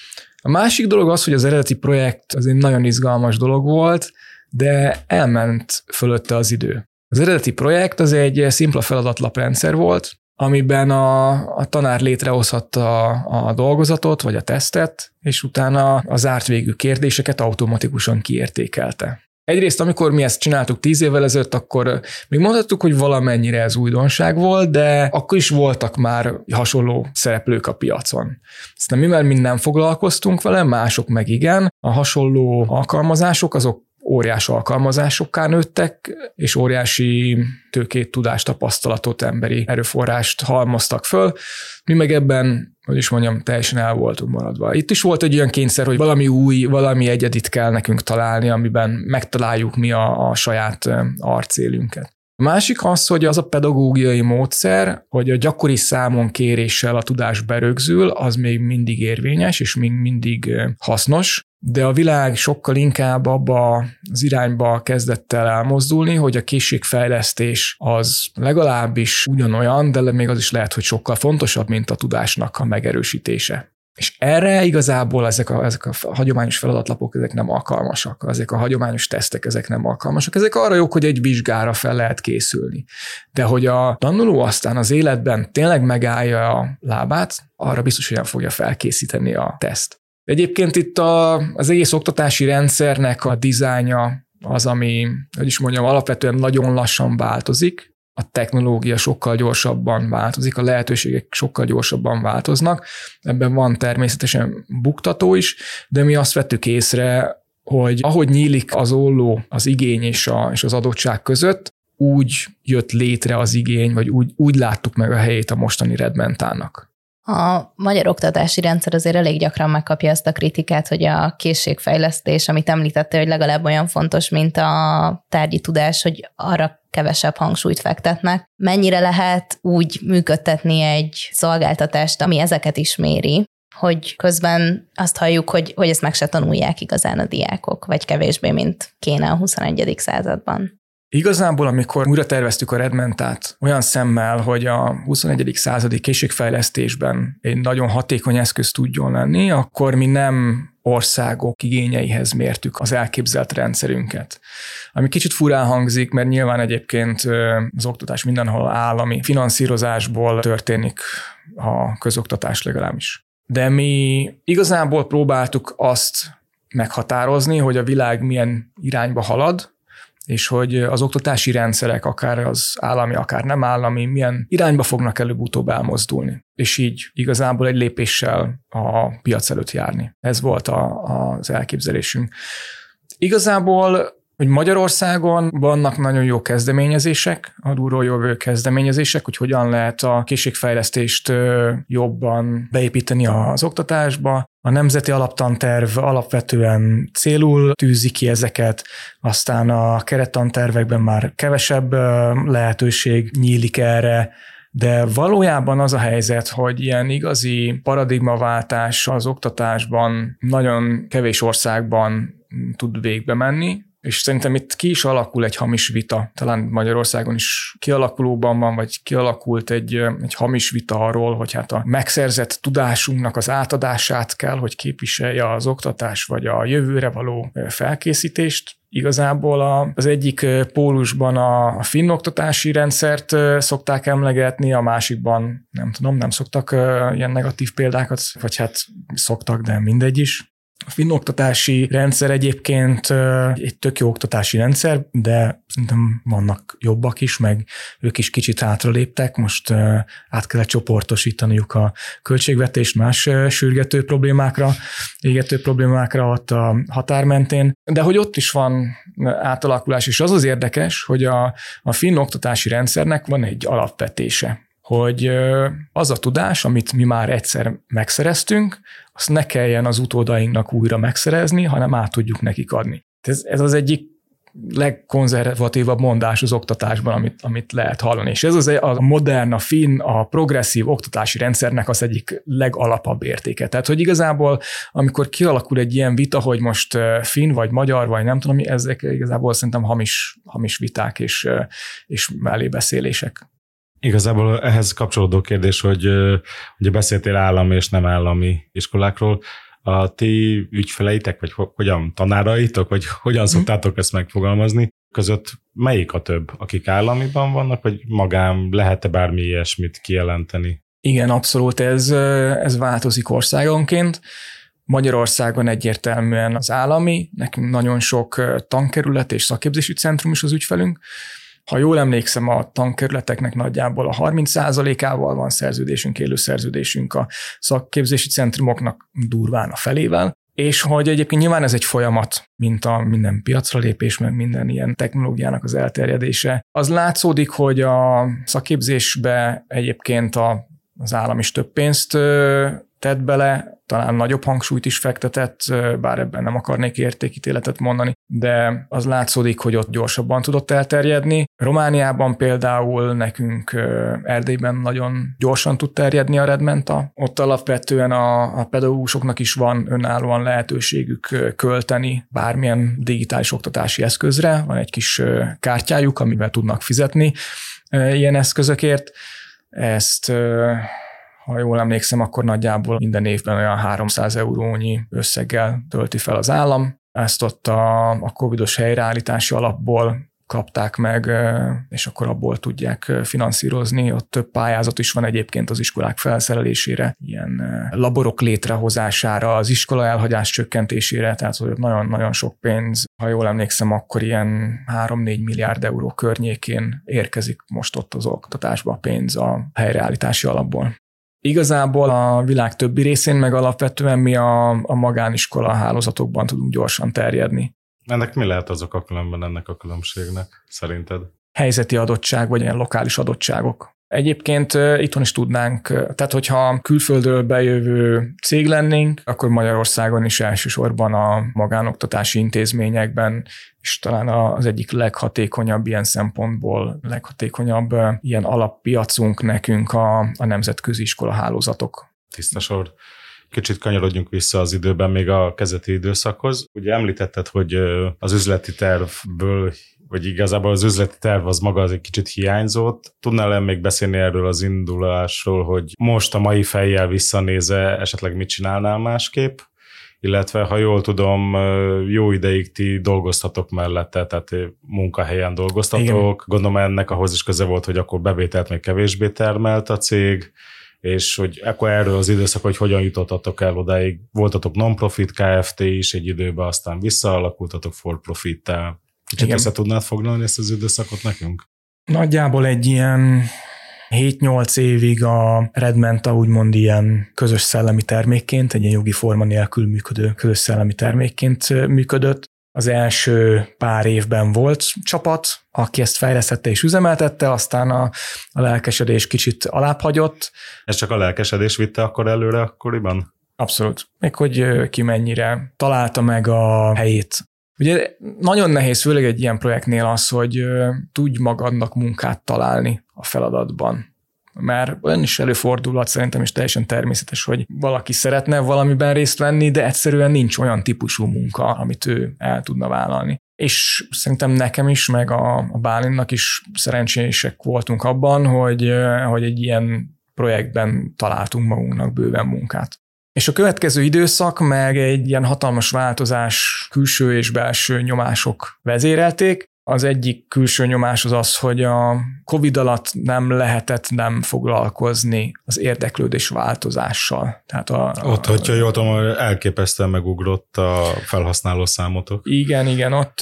A másik dolog az, hogy az eredeti projekt az egy nagyon izgalmas dolog volt, de elment fölötte az idő. Az eredeti projekt az egy szimpla feladatlapredszer volt, amiben a, a tanár létrehozhatta a, a dolgozatot, vagy a tesztet, és utána a zárt végű kérdéseket automatikusan kiértékelte. Egyrészt, amikor mi ezt csináltuk tíz évvel ezelőtt, akkor még mondhattuk, hogy valamennyire ez újdonság volt, de akkor is voltak már hasonló szereplők a piacon. Aztán mivel mi nem foglalkoztunk vele, mások meg igen, a hasonló alkalmazások azok óriás alkalmazásokká nőttek, és óriási tőkét, tudást, tapasztalatot, emberi erőforrást halmoztak föl. Mi meg ebben, hogy is mondjam, teljesen el voltunk maradva. Itt is volt egy olyan kényszer, hogy valami új, valami egyedit kell nekünk találni, amiben megtaláljuk mi a, a saját arcélünket. A másik az, hogy az a pedagógiai módszer, hogy a gyakori számon kéréssel a tudás berögzül, az még mindig érvényes, és még mindig hasznos, de a világ sokkal inkább abba az irányba kezdett el elmozdulni, hogy a készségfejlesztés az legalábbis ugyanolyan, de még az is lehet, hogy sokkal fontosabb, mint a tudásnak a megerősítése. És erre igazából ezek a, ezek a hagyományos feladatlapok ezek nem alkalmasak, ezek a hagyományos tesztek ezek nem alkalmasak. Ezek arra jók, hogy egy vizsgára fel lehet készülni. De hogy a tanuló aztán az életben tényleg megállja a lábát, arra biztos, hogy nem fogja felkészíteni a teszt. Egyébként itt a, az egész oktatási rendszernek a dizájnja az, ami, hogy is mondjam, alapvetően nagyon lassan változik, a technológia sokkal gyorsabban változik, a lehetőségek sokkal gyorsabban változnak, ebben van természetesen buktató is, de mi azt vettük észre, hogy ahogy nyílik az olló az igény és, a, és az adottság között, úgy jött létre az igény, vagy úgy, úgy láttuk meg a helyét a mostani Redmentának. A magyar oktatási rendszer azért elég gyakran megkapja ezt a kritikát, hogy a készségfejlesztés, amit említette, hogy legalább olyan fontos, mint a tárgyi tudás, hogy arra kevesebb hangsúlyt fektetnek. Mennyire lehet úgy működtetni egy szolgáltatást, ami ezeket is méri, hogy közben azt halljuk, hogy, hogy ezt meg se tanulják igazán a diákok, vagy kevésbé, mint kéne a huszonegyedik században. Igazából, amikor újra terveztük a Redmentát olyan szemmel, hogy a huszonegyedik századi készségfejlesztésben egy nagyon hatékony eszköz tudjon lenni, akkor mi nem országok igényeihez mértük az elképzelt rendszerünket. Ami kicsit furán hangzik, mert nyilván egyébként az oktatás mindenhol állami finanszírozásból történik, a közoktatás legalábbis. De mi igazából próbáltuk azt meghatározni, hogy a világ milyen irányba halad, és hogy az oktatási rendszerek, akár az állami, akár nem állami, milyen irányba fognak előbb-utóbb elmozdulni. És így igazából egy lépéssel a piac előtt járni. Ez volt a, az elképzelésünk. Igazából, hogy Magyarországon vannak nagyon jó kezdeményezések, alulról jövő kezdeményezések, hogy hogyan lehet a készségfejlesztést jobban beépíteni az oktatásba. A nemzeti alaptanterv alapvetően célul tűzi ki ezeket, aztán a kerettantervekben már kevesebb lehetőség nyílik erre, de valójában az a helyzet, hogy ilyen igazi paradigmaváltás az oktatásban nagyon kevés országban tud végbe menni, És szerintem itt ki is alakul egy hamis vita, talán Magyarországon is kialakulóban van, vagy kialakult egy, egy hamis vita arról, hogy hát a megszerzett tudásunknak az átadását kell, hogy képviselje az oktatás, vagy a jövőre való felkészítést. Igazából az egyik pólusban a finn oktatási rendszert szokták emlegetni, a másikban nem tudom, nem szoktak ilyen negatív példákat, vagy hát szoktak, de mindegy is. A finn oktatási rendszer egyébként egy tök jó oktatási rendszer, de szerintem vannak jobbak is, meg ők is kicsit hátraléptek, most át kellett csoportosítaniuk a költségvetést más sürgető problémákra, égető problémákra ott a határ mentén, de hogy ott is van átalakulás, és az az érdekes, hogy a, a finn oktatási rendszernek van egy alapvetése, hogy az a tudás, amit mi már egyszer megszereztünk, azt ne kelljen az utódainknak újra megszerezni, hanem át tudjuk nekik adni. Ez, ez az egyik legkonzervatívabb mondás az oktatásban, amit, amit lehet hallani. És ez az a modern, a finn, a progresszív oktatási rendszernek az egyik legalapabb értéke. Tehát, hogy igazából, amikor kialakul egy ilyen vita, hogy most finn, vagy magyar, vagy nem tudom, ezek igazából szerintem hamis, hamis viták és, és mellébeszélések. Igazából ehhez kapcsolódó kérdés, hogy ugye beszéltél állami és nem állami iskolákról. A ti ügyfeleitek, vagy hogyan tanáraitok, vagy hogyan szoktátok ezt megfogalmazni, között melyik a több? Akik államiban vannak, vagy magán lehet-e bármi ilyesmit kijelenteni? Igen, abszolút, ez, ez változik országonként. Magyarországon egyértelműen az állami, nekünk nagyon sok tankerület és szakképzési centrum is az ügyfelünk. Ha jól emlékszem, a tankerületeknek nagyjából a harminc százalékával van szerződésünk, élő szerződésünk, a szakképzési centrumoknak durván a felével, és hogy egyébként nyilván ez egy folyamat, mint a minden piacra lépés, meg minden ilyen technológiának az elterjedése. Az látszódik, hogy a szakképzésbe egyébként a, az állam is több pénzt tett bele, talán nagyobb hangsúlyt is fektetett, bár ebben nem akarnék értékítéletet mondani, de az látszódik, hogy ott gyorsabban tudott elterjedni. Romániában például nekünk Erdélyben nagyon gyorsan tud terjedni a Redmenta. Ott alapvetően a, a pedagógusoknak is van önállóan lehetőségük költeni bármilyen digitális oktatási eszközre. Van egy kis kártyájuk, amivel tudnak fizetni ilyen eszközökért. Ezt... Ha jól emlékszem, akkor nagyjából minden évben olyan háromszáz eurónyi összeggel tölti fel az állam. Ezt ott a, a covidos helyreállítási alapból kapták meg, és akkor abból tudják finanszírozni. Ott több pályázat is van egyébként az iskolák felszerelésére, ilyen laborok létrehozására, az iskola elhagyás csökkentésére, tehát nagyon-nagyon sok pénz. Ha jól emlékszem, akkor ilyen három-négy milliárd euró környékén érkezik most ott az oktatásba a pénz a helyreállítási alapból. Igazából a világ többi részén meg alapvetően mi a, a magániskola hálózatokban tudunk gyorsan terjedni. Ennek mi lehet az oka különben ennek a különbségnek, szerinted? Helyzeti adottság, vagy ilyen lokális adottságok. Egyébként itthon is tudnánk, tehát hogyha külföldről bejövő cég lennénk, akkor Magyarországon is elsősorban a magánoktatási intézményekben, és talán az egyik leghatékonyabb ilyen szempontból, leghatékonyabb ilyen alappiacunk nekünk a, a nemzetközi iskola hálózatok. Tiszta sor. Kicsit kanyarodjunk vissza az időben még a kezdeti időszakhoz. Ugye említetted, hogy az üzleti tervből, vagy igazából az üzleti terv az maga az egy kicsit hiányzott. Tudnál még beszélni erről az indulásról, hogy most a mai fejjel visszanézve esetleg mit csinálnál másképp? Illetve, ha jól tudom, jó ideig ti dolgoztatok mellette, tehát munkahelyen dolgoztatok. Igen. Gondolom ennek ahhoz is köze volt, hogy akkor bevételt még kevésbé termelt a cég, és hogy akkor erről az időszak, hogy hogyan jutottatok el odáig. Voltatok non-profit Kft. Is egy időben, aztán visszaalakultatok for profit-tel. Kicsit össze tudnád foglalni ezt az időszakot nekünk? Nagyjából egy ilyen hét-nyolc évig a Redmenta úgymond ilyen közös szellemi termékként, egy ilyen jogi forma nélkül működő közös szellemi termékként működött. Az első pár évben volt csapat, aki ezt fejlesztette és üzemeltette, aztán a, a lelkesedés kicsit alábbhagyott. Ez csak a lelkesedés vitte akkor előre akkoriban? Abszolút. Még hogy ki mennyire találta meg a helyét. Ugye nagyon nehéz, főleg egy ilyen projektnél az, hogy tudj magadnak munkát találni a feladatban. Mert olyan is előfordulhat szerintem, és teljesen természetes, hogy valaki szeretne valamiben részt venni, de egyszerűen nincs olyan típusú munka, amit ő el tudna vállalni. És szerintem nekem is, meg a, a Bálintnak is szerencsések voltunk abban, hogy, hogy egy ilyen projektben találtunk magunknak bőven munkát. És a következő időszak meg egy ilyen hatalmas változás, külső és belső nyomások vezérelték. Az egyik külső nyomás az az, hogy a Covid alatt nem lehetett nem foglalkozni az érdeklődés változással. Tehát a, a, ott, hogyha jól tudom, elképesztően megugrott a felhasználó számotok. Igen, igen, ott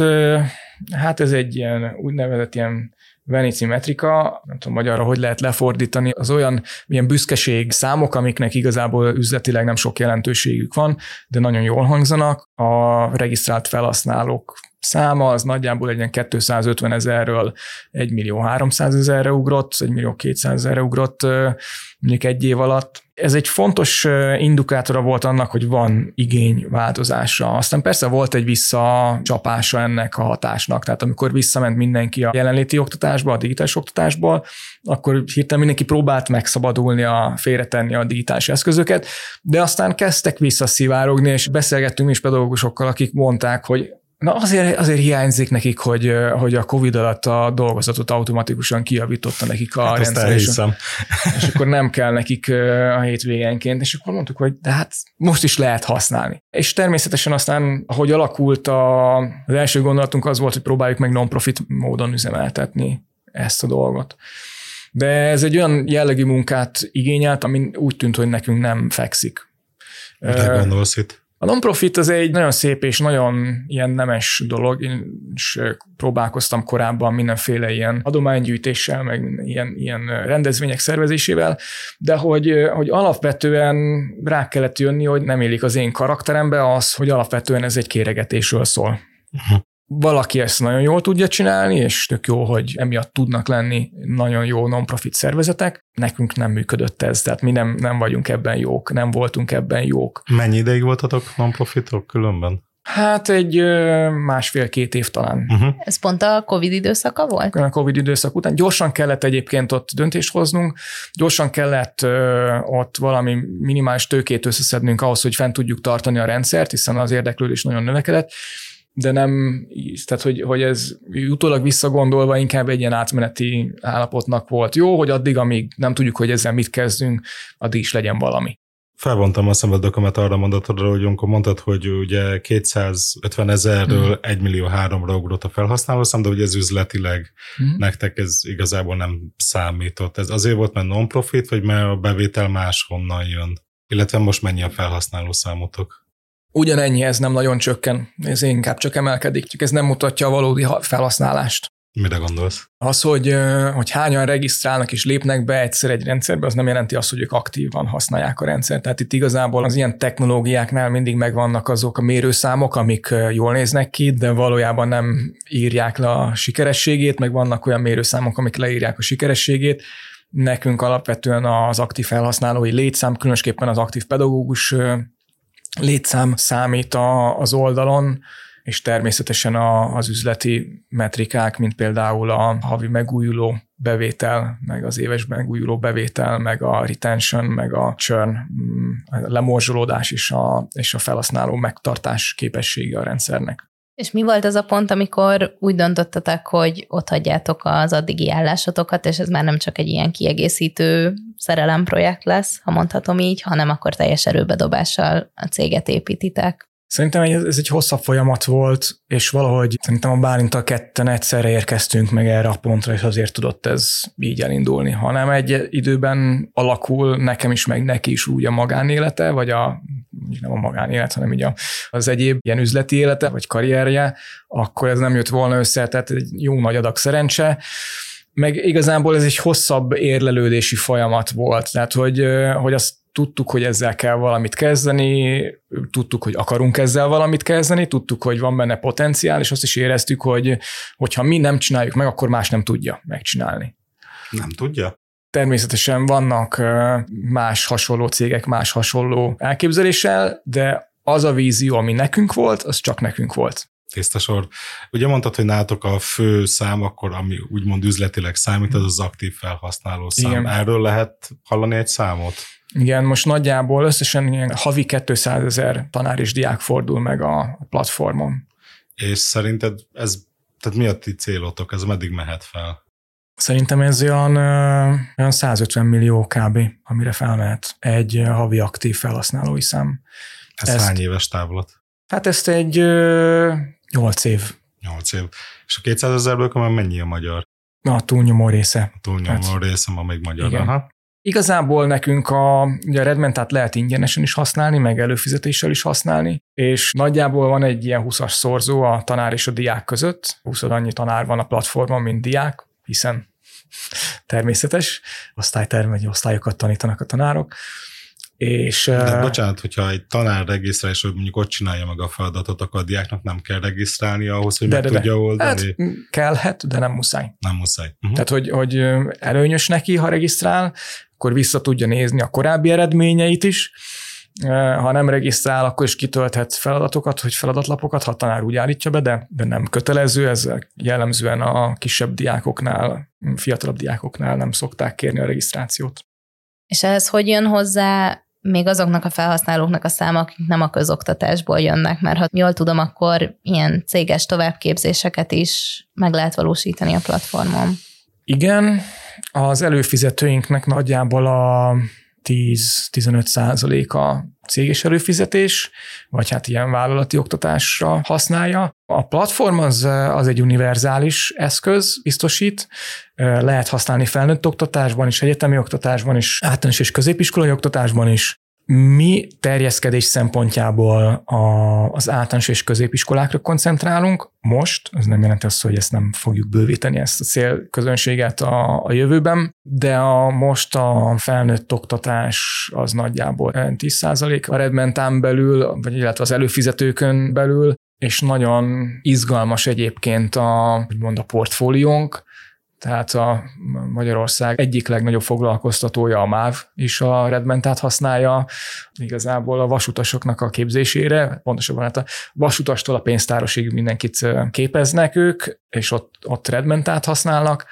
hát ez egy ilyen úgynevezett ilyen Venici metrika, nem tudom magyarra, hogy lehet lefordítani, az olyan ilyen büszkeség számok, amiknek igazából üzletileg nem sok jelentőségük van, de nagyon jól hangzanak. A regisztrált felhasználók száma az nagyjából egy ilyen kétszázötven ezerről egy millió háromszáz ezerre ugrott, egy millió kétszáz ezerre ugrott mondjuk egy év alatt. Ez egy fontos indikátora volt annak, hogy van igény változásra. Aztán persze volt egy visszacsapása ennek a hatásnak, tehát amikor visszament mindenki a jelenléti oktatásba, a digitális oktatásból, akkor hirtelen mindenki próbált megszabadulni, a félretenni a digitális eszközöket, de aztán kezdtek visszaszivárogni, és beszélgettünk is pedagógusokkal, akik mondták, hogy na azért, azért hiányzik nekik, hogy, hogy a Covid alatt a dolgozatot automatikusan kijavította nekik a hát rendszer. És, és akkor nem kell nekik a hétvégenként, és akkor mondtuk, hogy de hát most is lehet használni. És természetesen aztán, ahogy alakult a, az első gondolatunk az volt, hogy próbáljuk meg non-profit módon üzemeltetni ezt a dolgot. De ez egy olyan jellegű munkát igényelt, ami úgy tűnt, hogy nekünk nem fekszik. Mit gondolsz itt? A non-profit az egy nagyon szép és nagyon ilyen nemes dolog. Én is próbálkoztam korábban mindenféle ilyen adománygyűjtéssel, meg ilyen, ilyen rendezvények szervezésével, de hogy, hogy alapvetően rá kellett jönni, hogy nem élik az én karakterembe az, hogy alapvetően ez egy kéregetésről szól. Uh-huh. Valaki ezt nagyon jól tudja csinálni, és tök jó, hogy emiatt tudnak lenni nagyon jó non-profit szervezetek. Nekünk nem működött ez, tehát mi nem, nem vagyunk ebben jók, nem voltunk ebben jók. Mennyi ideig voltatok non-profitok különben? Hát egy másfél-két év talán. Uh-huh. Ez pont a Covid időszaka volt? A Covid időszak után. Gyorsan kellett egyébként ott döntést hoznunk, gyorsan kellett ö, ott valami minimális tőkét összeszednünk ahhoz, hogy fent tudjuk tartani a rendszert, hiszen az érdeklődés nagyon növekedett, de nem, tehát hogy, hogy ez utólag visszagondolva inkább egy ilyen átmeneti állapotnak volt jó, hogy addig, amíg nem tudjuk, hogy ezzel mit kezdünk, addig is legyen valami. Felvontam a szemedokomat arra mondatodra, hogy amikor mondtad, hogy ugye kétszázötven ezerről hmm. egy millió háromra ugrott a felhasználószám, de ugye ez üzletileg hmm. nektek ez igazából nem számított. Ez azért volt, mert non-profit, vagy mert a bevétel máshonnan jön? Illetve most mennyi a felhasználószámotok? Ugyanennyi, ez nem nagyon csökken, ez inkább csak emelkedik, csak ez nem mutatja a valódi felhasználást. Mire gondolsz? Az, hogy, hogy hányan regisztrálnak és lépnek be egyszer egy rendszerbe, az nem jelenti azt, hogy ők aktívan használják a rendszert. Tehát itt igazából az ilyen technológiáknál mindig megvannak azok a mérőszámok, amik jól néznek ki, de valójában nem írják le a sikerességét, meg vannak olyan mérőszámok, amik leírják a sikerességét. Nekünk alapvetően az aktív felhasználói létszám, különösképpen az aktív pedagógus létszám számít az oldalon, és természetesen az üzleti metrikák, mint például a havi megújuló bevétel, meg az éves megújuló bevétel, meg a retention, meg a churn, a lemorzsolódás és a, és a felhasználó megtartás képessége a rendszernek. És mi volt az a pont, amikor úgy döntöttetek, hogy ott hagyjátok az addigi állásotokat, és ez már nem csak egy ilyen kiegészítő szerelemprojekt lesz, ha mondhatom így, hanem akkor teljes erőbedobással a céget építitek? Szerintem ez egy hosszabb folyamat volt, és valahogy szerintem a Bálinttal ketten egyszerre érkeztünk meg erre a pontra, és azért tudott ez így elindulni. Hanem egy időben alakul nekem is, meg neki is úgy a magánélete, vagy a nem a magánélet, hanem így az egyéb ilyen üzleti élete, vagy karrierje, akkor ez nem jött volna össze, tehát egy jó nagy adag szerencse. Meg igazából ez egy hosszabb érlelődési folyamat volt, tehát hogy, hogy azt tudtuk, hogy ezzel kell valamit kezdeni, tudtuk, hogy akarunk ezzel valamit kezdeni, tudtuk, hogy van benne potenciál, és azt is éreztük, hogy hogyha mi nem csináljuk meg, akkor más nem tudja megcsinálni. Nem tudja? Természetesen vannak más hasonló cégek, más hasonló elképzeléssel, de az a vízió, ami nekünk volt, az csak nekünk volt. Tiszta sor. Ugye mondtad, hogy nálatok a fő szám, akkor ami úgymond üzletileg számít, az az aktív felhasználó szám. Igen. Erről lehet hallani egy számot? Igen, most nagyjából összesen ilyen havi kétszázezer tanár és diák fordul meg a platformon. És szerinted ez, tehát mi a ti célotok, ez meddig mehet fel? Szerintem ez olyan, olyan százötven millió kb., amire felmehet egy havi aktív felhasználói szám. Ez ezt, hány éves távlat? Hát ezt egy nyolc év. nyolc év. És a kétszázezerből már mennyi a magyar? A túlnyomó része. A túlnyomó hát, része ma még magyar. Igen. Aha. Igazából nekünk a, ugye a Redmentát lehet ingyenesen is használni, meg előfizetéssel is használni, és nagyjából van egy ilyen húszas szorzó a tanár és a diák között. húszad annyi tanár van a platformon, mint diák, hiszen természetes, osztályterm, vagy osztályokat tanítanak a tanárok. És, de bocsánat, hogyha egy tanár regisztrál, és mondjuk ott csinálja meg a feladatot, akkor a diáknak nem kell regisztrálni ahhoz, hogy de, meg de, tudja oldani? Hát kellhet, de nem muszáj. Nem muszáj. Uh-huh. Tehát, hogy, hogy előnyös neki, ha regisztrál, akkor vissza tudja nézni a korábbi eredményeit is. Ha nem regisztrál, akkor is kitölthet feladatokat, hogy feladatlapokat, ha a tanár úgy állítja be, de, de nem kötelező, ez jellemzően a kisebb diákoknál, fiatalabb diákoknál nem szokták kérni a regisztrációt. És ehhez hogy jön hozzá még azoknak a felhasználóknak a száma, akik nem a közoktatásból jönnek, mert ha jól tudom, akkor ilyen céges továbbképzéseket is meg lehet valósítani a platformon. Igen, az előfizetőinknek nagyjából a tíz-tizenöt százaléka céges előfizetés, vagy hát ilyen vállalati oktatásra használja. A platform az, az egy univerzális eszköz, biztosít, lehet használni felnőtt oktatásban is, egyetemi oktatásban is, általános és középiskolai oktatásban is. Mi terjeszkedés szempontjából a, az általános és középiskolákra koncentrálunk most, ez nem jelenti azt, hogy ezt nem fogjuk bővíteni, ezt a célközönséget a, a jövőben, de a most a felnőtt oktatás az nagyjából tíz százalék a Redmentán belül, vagy illetve az előfizetőkön belül, és nagyon izgalmas egyébként a, úgymond a portfóliónk, tehát a Magyarország egyik legnagyobb foglalkoztatója, a MÁV is a Redmentát használja, igazából a vasutasoknak a képzésére, pontosabban hát a vasutastól a pénztárosig mindenkit képeznek ők, és ott, ott Redmentát használnak.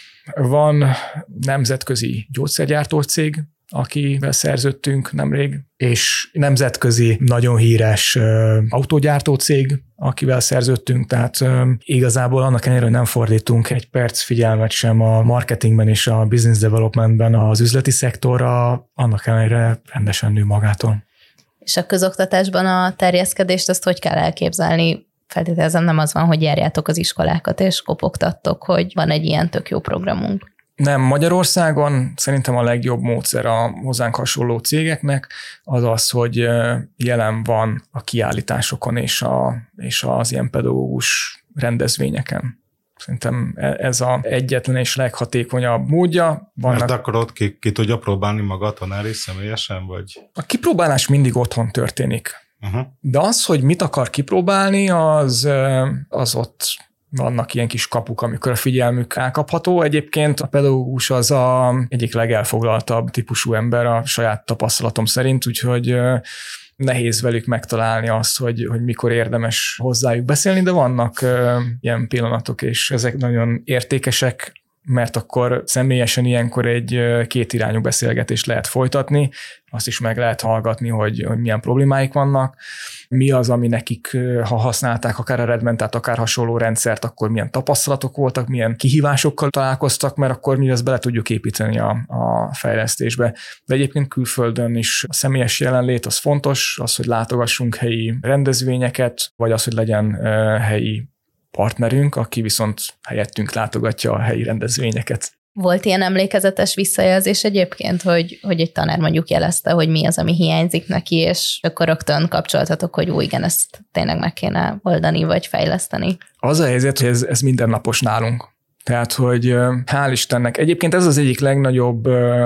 Van nemzetközi gyógyszergyártó cég, akivel szerződtünk nemrég, és nemzetközi, nagyon híres uh, autógyártó cég, akivel szerződtünk, tehát uh, igazából annak ellenére, hogy nem fordítunk egy perc figyelmet sem a marketingben és a business developmentben az üzleti szektorra, annak ellenére rendesen nő magától. És a közoktatásban a terjeszkedést azt hogy kell elképzelni? Feltételezem, nem az van, hogy járjátok az iskolákat és kopogtattok, hogy van egy ilyen tök jó programunk. Nem, Magyarországon szerintem a legjobb módszer a hozzánk hasonló cégeknek az az, hogy jelen van a kiállításokon és, a, és az ilyen pedagógus rendezvényeken. Szerintem ez az egyetlen és leghatékonyabb módja. Vannak... Mert akkor ott ki, ki tudja próbálni maga a tanár is személyesen, vagy? A kipróbálás mindig otthon történik. Uh-huh. De az, hogy mit akar kipróbálni, az, az ott vannak ilyen kis kapuk, amikor a figyelmük elkapható. Egyébként a pedagógus az a egyik legelfoglaltabb típusú ember a saját tapasztalatom szerint, úgyhogy nehéz velük megtalálni azt, hogy, hogy mikor érdemes hozzájuk beszélni, de vannak ilyen pillanatok, és ezek nagyon értékesek, mert akkor személyesen ilyenkor egy kétirányú beszélgetést lehet folytatni, azt is meg lehet hallgatni, hogy, hogy milyen problémáik vannak, mi az, ami nekik, ha használták akár a Redmentát, akár hasonló rendszert, akkor milyen tapasztalatok voltak, milyen kihívásokkal találkoztak, mert akkor mi ezt bele tudjuk építeni a, a fejlesztésbe. De egyébként külföldön is a személyes jelenlét az fontos, az, hogy látogassunk helyi rendezvényeket, vagy az, hogy legyen helyi partnerünk, aki viszont helyettünk látogatja a helyi rendezvényeket. Volt ilyen emlékezetes visszajelzés egyébként, hogy, hogy egy tanár mondjuk jelezte, hogy mi az, ami hiányzik neki, és akkor rögtön kapcsoltatok, hogy ó, igen, ezt tényleg meg kéne oldani, vagy fejleszteni. Az a helyzet, hogy ez, ez mindennapos nálunk. Tehát, hogy hál' Istennek, egyébként ez az egyik legnagyobb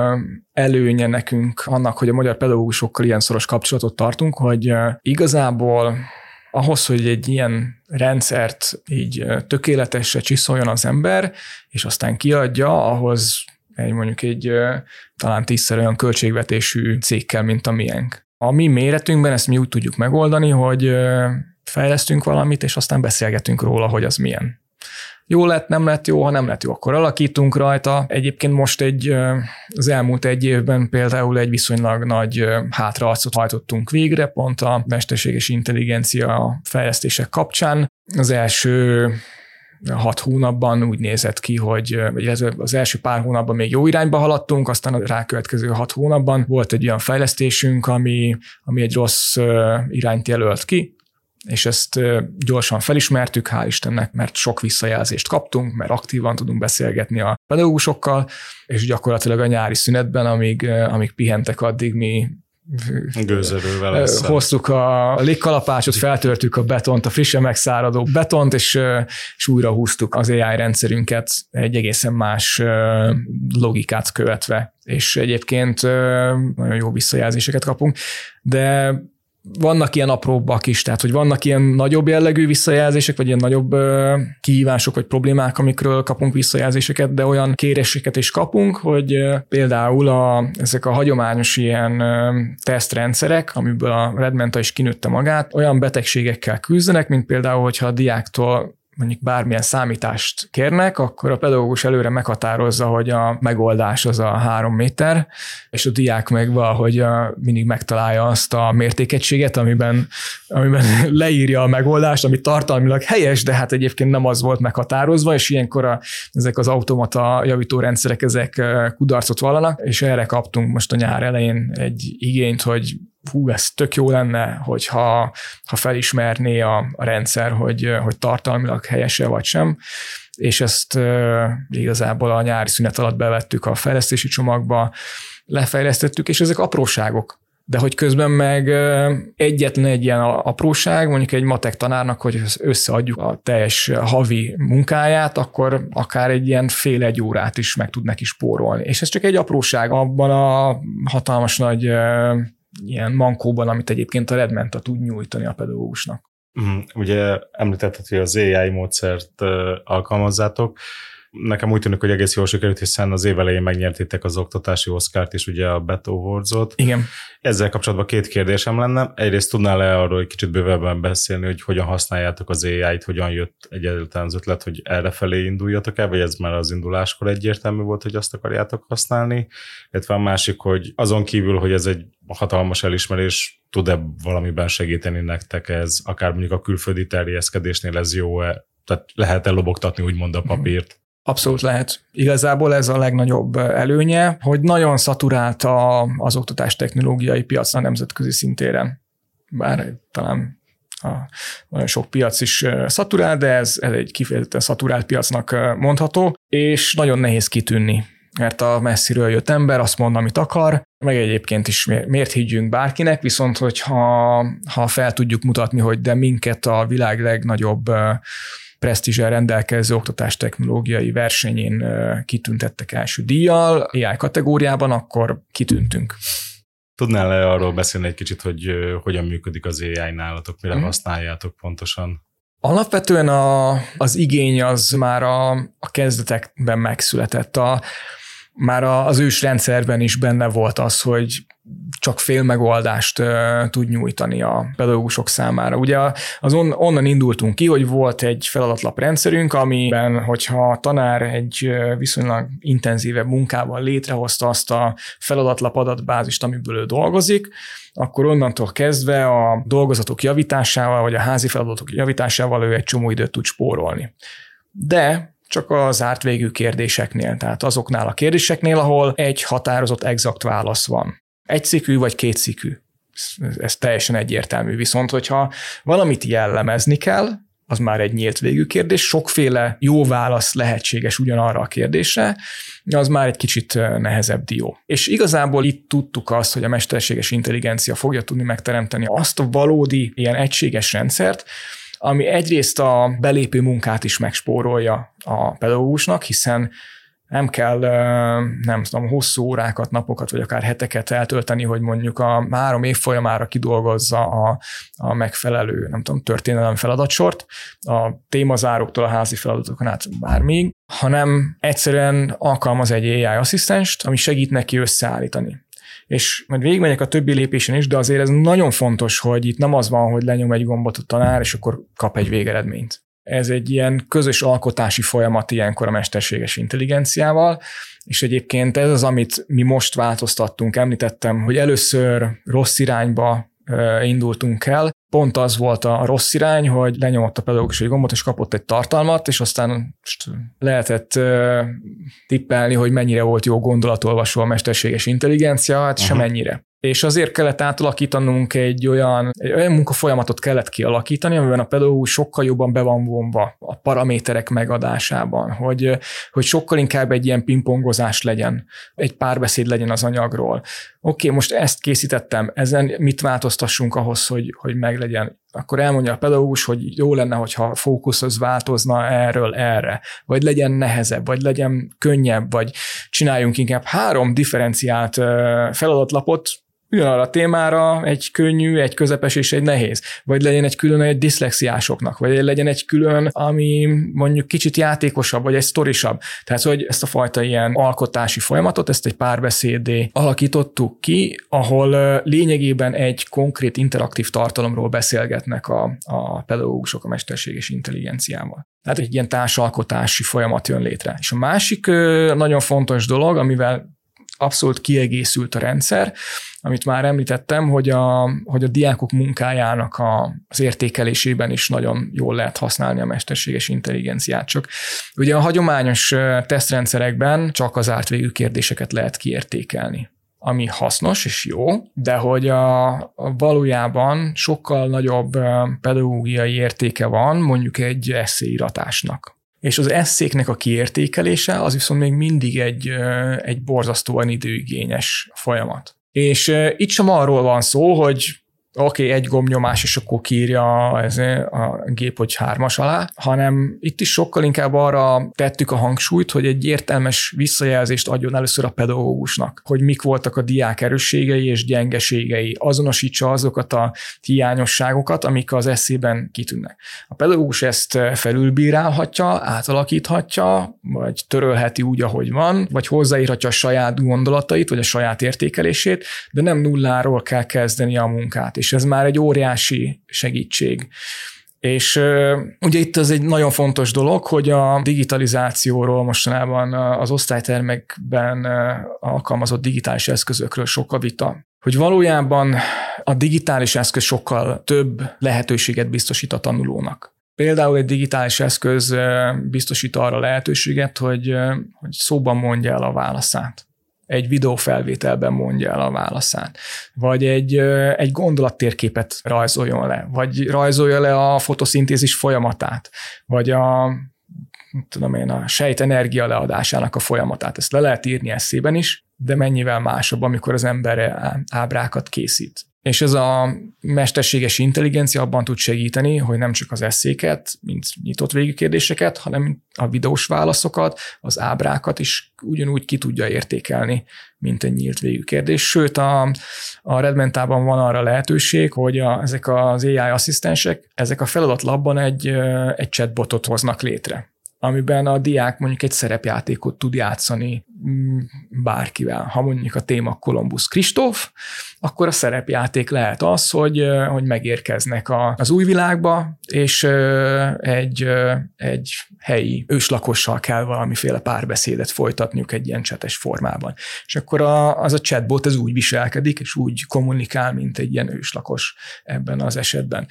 előnye nekünk annak, hogy a magyar pedagógusokkal ilyen szoros kapcsolatot tartunk, hogy igazából ahhoz, hogy egy ilyen rendszert így tökéletesre csiszoljon az ember, és aztán kiadja, ahhoz egy mondjuk egy talán tízszer olyan költségvetésű cég kell, mint a miénk. A mi méretünkben ezt mi úgy tudjuk megoldani, hogy fejlesztünk valamit, és aztán beszélgetünk róla, hogy az milyen. jó lett, nem lett jó, ha nem lett jó, akkor alakítunk rajta. Egyébként most egy, az elmúlt egy évben például egy viszonylag nagy hátraarcot hajtottunk végre, pont a mesterséges intelligencia fejlesztések kapcsán. Az első hat hónapban úgy nézett ki, hogy az első pár hónapban még jó irányba haladtunk, aztán a rákövetkező hat hónapban volt egy olyan fejlesztésünk, ami, ami egy rossz irányt jelölt ki, és ezt gyorsan felismertük, hál' Istennek, mert sok visszajelzést kaptunk, mert aktívan tudunk beszélgetni a pedagógusokkal, és gyakorlatilag a nyári szünetben, amíg, amíg pihentek, addig mi gőzerővel hoztuk a légkalapácsot, feltörtük a betont, a frissen megszáradó betont, és, és újra húztuk az á i rendszerünket egy egészen más logikát követve. És egyébként nagyon jó visszajelzéseket kapunk, de vannak ilyen apróbbak is, tehát hogy vannak ilyen nagyobb jellegű visszajelzések, vagy ilyen nagyobb ö, kihívások, vagy problémák, amikről kapunk visszajelzéseket, de olyan kéréseket is kapunk, hogy ö, például a, ezek a hagyományos ilyen ö, tesztrendszerek, amiből a Redmenta is kinőtte magát, olyan betegségekkel küzdenek, mint például, hogyha a diáktól mondjuk bármilyen számítást kérnek, akkor a pedagógus előre meghatározza, hogy a megoldás az a három méter, és a diák meg valahogy a, mindig megtalálja azt a mértékegységet, amiben, amiben leírja a megoldást, ami tartalmilag helyes, de hát egyébként nem az volt meghatározva, és ilyenkor a, ezek az automata javítórendszerek, ezek kudarcot vallanak, és erre kaptunk most a nyár elején egy igényt, hogy hú, ez tök jó lenne, hogyha ha felismerné a, a rendszer, hogy, hogy tartalmilag helyese vagy sem, és ezt e, igazából a nyári szünet alatt bevettük a fejlesztési csomagba, lefejlesztettük, és ezek apróságok. De hogy közben meg egyetlen egy ilyen apróság, mondjuk egy matek tanárnak, hogy összeadjuk a teljes havi munkáját, akkor akár egy ilyen fél egy órát is meg tud neki spórolni. És ez csak egy apróság abban a hatalmas nagy ilyen mankóban, amit egyébként a Redmenta tud nyújtani a pedagógusnak. Mm, ugye említetted, hogy az á i módszert alkalmazzátok. Nekem úgy tűnik, hogy egész jól sikerült, hiszen az év elején megnyertétek az oktatási Oscart is, ugye a Bett Awards-ot. Igen. Ezzel kapcsolatban két kérdésem lenne. Egyrészt tudnál-e arról egy kicsit bővebben beszélni, hogy hogyan használjátok az á i-t, hogyan jött egyáltalán az ötlet, hogy errefelé induljatok el, vagy ez már az induláskor egyértelmű volt, hogy azt akarjátok használni? Illetve a másik, hogy azon kívül, hogy ez egy hatalmas elismerés, tud-e valamiben segíteni nektek ez, akár mondjuk a külföldi terjeszkedésnél ez jó-e? Tehát lehet-e lobogtatni úgymond a papírt? Abszolút lehet. Igazából ez a legnagyobb előnye, hogy nagyon szaturált a, az oktatás technológiai piac a nemzetközi szintéren. Bár talán a, nagyon sok piac is szaturál, de ez, ez egy kifejezetten szaturált piacnak mondható, és nagyon nehéz kitűnni. Mert a messziről jött ember azt mond, amit akar, meg egyébként is miért higgyünk bárkinek, viszont hogyha ha fel tudjuk mutatni, hogy de minket a világ legnagyobb presztízsel rendelkező oktatástechnológiai versenyén kitüntettek első díjjal, á i kategóriában, akkor kitűntünk. Tudnál-e arról beszélni egy kicsit, hogy hogyan működik az á i nálatok, mire hmm. használjátok pontosan? Alapvetően a, az igény az már a, a kezdetekben megszületett. A, már az ős rendszerben is benne volt az, hogy csak fél megoldást uh, tud nyújtani a pedagógusok számára. Ugye az on, onnan indultunk ki, hogy volt egy feladatlap rendszerünk, amiben, hogyha a tanár egy viszonylag intenzívebb munkával létrehozta azt a feladatlap adatbázist, amiből ő dolgozik, akkor onnantól kezdve a dolgozatok javításával, vagy a házi feladatok javításával ő egy csomó időt tud spórolni. De csak a zárt végű kérdéseknél, tehát azoknál a kérdéseknél, ahol egy határozott exakt válasz van. Egy szikű vagy két szikű. Ez, ez teljesen egyértelmű. Viszont, hogyha valamit jellemezni kell, az már egy nyílt végű kérdés, sokféle jó válasz lehetséges ugyanarra a kérdésre, az már egy kicsit nehezebb dió. És igazából itt tudtuk azt, hogy a mesterséges intelligencia fogja tudni megteremteni azt a valódi ilyen egységes rendszert, ami egyrészt a belépő munkát is megspórolja a pedagógusnak, hiszen nem kell, nem tudom, hosszú órákat, napokat, vagy akár heteket eltölteni, hogy mondjuk a három év folyamára kidolgozza a, a megfelelő, nem tudom, történelem feladatsort, a témazáróktól a házi feladatokon át bármíg, hanem egyszerűen alkalmaz egy á i asszisztenst, ami segít neki összeállítani. És majd végigmegyek a többi lépésen is, de azért ez nagyon fontos, hogy itt nem az van, hogy lenyom egy gombot a tanár, és akkor kap egy végeredményt. Ez egy ilyen közös alkotási folyamat ilyenkor a mesterséges intelligenciával, és egyébként ez az, amit mi most változtattunk. Említettem, hogy először rossz irányba indultunk el. Pont az volt a rossz irány, hogy lenyomott a pedagógus egy gombot, és kapott egy tartalmat, és aztán lehetett tippelni, hogy mennyire volt jó gondolatolvasó a mesterséges intelligencia, hát sem mennyire. És azért kellett átalakítanunk egy olyan, egy olyan munkafolyamatot kellett kialakítani, amiben a pedagógus sokkal jobban be van vonva a paraméterek megadásában, hogy, hogy sokkal inkább egy ilyen pingpongozás legyen, egy párbeszéd legyen az anyagról. Oké, okay, most ezt készítettem, ezen mit változtassunk ahhoz, hogy, hogy meglegyen. Akkor elmondja a pedagógus, hogy jó lenne, hogyha a fókusz az változna erről erre, vagy legyen nehezebb, vagy legyen könnyebb, vagy csináljunk inkább három differenciált feladatlapot, ugyanarra a témára, egy könnyű, egy közepes és egy nehéz. Vagy legyen egy külön egy diszlexiásoknak, vagy legyen egy külön, ami mondjuk kicsit játékosabb, vagy egy sztorisabb. Tehát, hogy ezt a fajta ilyen alkotási folyamatot, ezt egy párbeszéddé alakítottuk ki, ahol lényegében egy konkrét interaktív tartalomról beszélgetnek a, a pedagógusok a mesterséges intelligenciával. Tehát egy ilyen társalkotási folyamat jön létre. És a másik nagyon fontos dolog, amivel abszolút kiegészült a rendszer, amit már említettem, hogy a, hogy a diákok munkájának a, az értékelésében is nagyon jól lehet használni a mesterséges intelligenciát. Csak ugye a hagyományos tesztrendszerekben csak az árt végű kérdéseket lehet kiértékelni, ami hasznos és jó, de hogy a, a valójában sokkal nagyobb pedagógiai értéke van mondjuk egy esszéíratásnak. És az esszéknek a kiértékelése az viszont még mindig egy, egy borzasztóan időigényes folyamat. És itt sem arról van szó, hogy oké, okay, egy gombnyomás, és akkor kiírja ez a gép, hogy hármas alá, hanem itt is sokkal inkább arra tettük a hangsúlyt, hogy egy értelmes visszajelzést adjon először a pedagógusnak, hogy mik voltak a diák erősségei és gyengeségei, azonosítsa azokat a hiányosságokat, amik az esszében kitűnnek. A pedagógus ezt felülbírálhatja, átalakíthatja, vagy törölheti úgy, ahogy van, vagy hozzáírhatja a saját gondolatait, vagy a saját értékelését, de nem nulláról kell kezdeni a munkát. És ez már egy óriási segítség. És uh, ugye itt az egy nagyon fontos dolog, hogy a digitalizációról mostanában az osztálytermekben uh, alkalmazott digitális eszközökről sok a vita. Hogy valójában a digitális eszköz sokkal több lehetőséget biztosít a tanulónak. Például egy digitális eszköz uh, biztosít arra lehetőséget, hogy, uh, hogy szóban mondja el a válaszát. Egy videófelvételben mondja el a válaszát, vagy egy, egy gondolattérképet rajzoljon le, vagy rajzolja le a fotoszintézis folyamatát, vagy a, tudom én, a sejtenergia leadásának a folyamatát. Ezt le lehet írni esszében is, de mennyivel másabb, amikor az ember ábrákat készít. És ez a mesterséges intelligencia abban tud segíteni, hogy nem csak az esszéket, mint nyitott végű kérdéseket, hanem a videós válaszokat, az ábrákat is ugyanúgy ki tudja értékelni, mint egy nyílt végű kérdés. Sőt, a, a Redmentában van arra lehetőség, hogy a, ezek az á i asszisztensek, ezek a feladatlapban egy, egy chatbotot hoznak létre, amiben a diák mondjuk egy szerepjátékot tud játszani bárkivel. Ha mondjuk a téma Kolumbusz Kristóf, akkor a szerepjáték lehet az, hogy, hogy megérkeznek az új világba, és egy, egy helyi őslakossal kell valamiféle párbeszédet folytatniuk egy ilyen csetes formában. És akkor a, az a chatbot ez úgy viselkedik, és úgy kommunikál, mint egy ilyen őslakos ebben az esetben.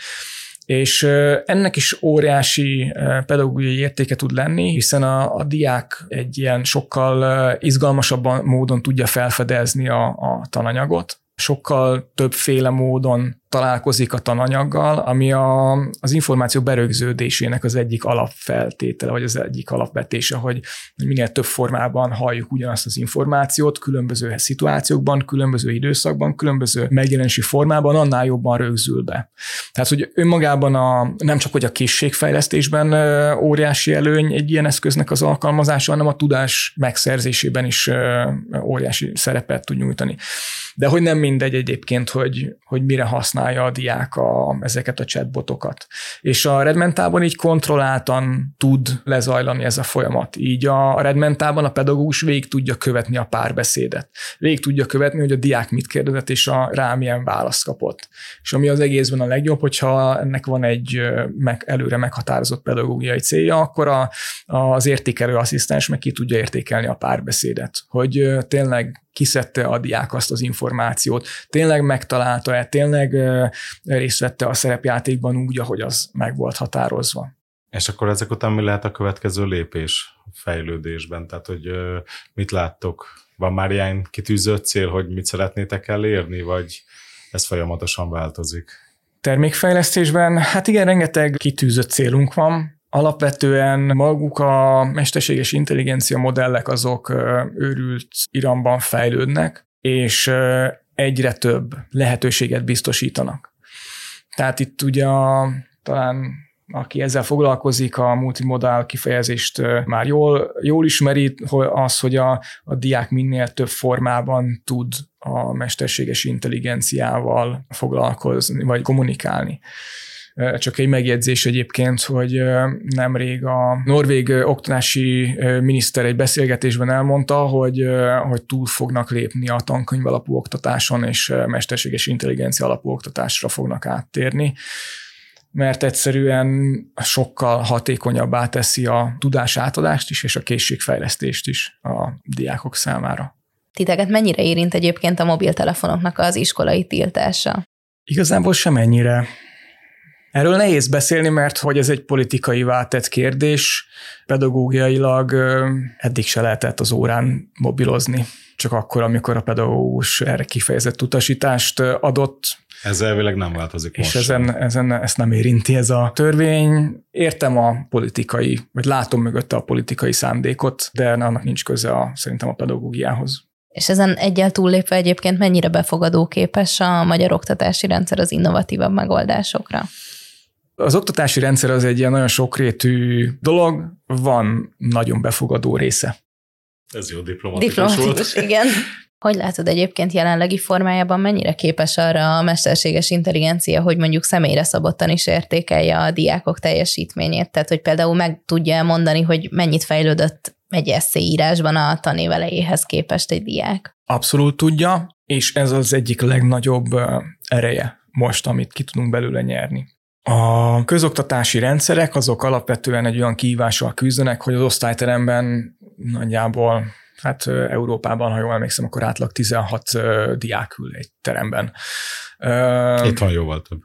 És ennek is óriási pedagógiai értéke tud lenni, hiszen a, a diák egy ilyen sokkal izgalmasabb módon tudja felfedezni a, a tananyagot, sokkal többféle módon találkozik a tananyaggal, ami a, az információ berögződésének az egyik alapfeltétele, vagy az egyik alapvetése, hogy minél több formában halljuk ugyanazt az információt, különböző szituációkban, különböző időszakban, különböző megjelenési formában, annál jobban rögzül be. Tehát, hogy önmagában a, nem csak hogy a készségfejlesztésben óriási előny egy ilyen eszköznek az alkalmazása, hanem a tudás megszerzésében is óriási szerepet tud nyújtani. De hogy nem mindegy egyébként, hogy, hogy mire használ használja a diák a, ezeket a chatbotokat. És a Redmentában így kontrolláltan tud lezajlani ez a folyamat. Így a Redmentában a pedagógus végig tudja követni a párbeszédet. Végig tudja követni, hogy a diák mit kérdezett, és a, rá milyen választ kapott. És ami az egészben a legjobb, hogyha ennek van egy meg, előre meghatározott pedagógiai célja, akkor a, az értékelő asszisztens meg ki tudja értékelni a párbeszédet. Hogy tényleg kiszedte a diák azt az információt, tényleg megtalálta-e, tényleg részt vette a szerepjátékban úgy, ahogy az meg volt határozva. És akkor ezek után mi lehet a következő lépés fejlődésben? Tehát, hogy mit láttok? Van már ilyen kitűzött cél, hogy mit szeretnétek elérni, vagy ez folyamatosan változik? Termékfejlesztésben, hát igen, rengeteg kitűzött célunk van. Alapvetően maguk a mesterséges intelligencia modellek azok őrült iramban fejlődnek, és egyre több lehetőséget biztosítanak. Tehát itt ugye a, talán aki ezzel foglalkozik, a multimodál kifejezést már jól, jól ismeri, hogy az, hogy a, a diák minél több formában tud a mesterséges intelligenciával foglalkozni, vagy kommunikálni. Csak egy megjegyzés egyébként, hogy nemrég a norvég oktatási miniszter egy beszélgetésben elmondta, hogy, hogy túl fognak lépni a tankönyv alapú oktatáson, és mesterséges intelligencia alapú oktatásra fognak áttérni, mert egyszerűen sokkal hatékonyabbá teszi a tudásátadást is, és a készségfejlesztést is a diákok számára. Titeket mennyire érint egyébként a mobiltelefonoknak az iskolai tiltása? Igazából semennyire. Erről nehéz beszélni, mert hogy ez egy politikai váltett kérdés, pedagógiailag eddig se lehetett az órán mobilozni, csak akkor, amikor a pedagógus erre kifejezett utasítást adott. Ez elvileg nem változik és most. És ezen, ezen ezt nem érinti ez a törvény. Értem a politikai, vagy látom mögötte a politikai szándékot, de annak nincs köze a, szerintem a pedagógiához. És ezen egyel túllépve egyébként mennyire befogadóképes a magyar oktatási rendszer az innovatívabb megoldásokra? Az oktatási rendszer az egy ilyen nagyon sokrétű dolog, van nagyon befogadó része. Ez jó diplomatikus, diplomatikus volt. Igen. Hogy látod egyébként jelenlegi formájában, mennyire képes arra a mesterséges intelligencia, hogy mondjuk személyre szabottan is értékelje a diákok teljesítményét? Tehát, hogy például meg tudja mondani, hogy mennyit fejlődött egy esszéírásban a tanév elejéhez képest egy diák? Abszolút tudja, és ez az egyik legnagyobb ereje most, amit ki tudunk belőle nyerni. A közoktatási rendszerek azok alapvetően egy olyan kihívással küzdenek, hogy az osztályteremben nagyjából, hát Európában, ha jól emlékszem, akkor átlag tizenhat diák ül egy teremben. Itt van jóval több.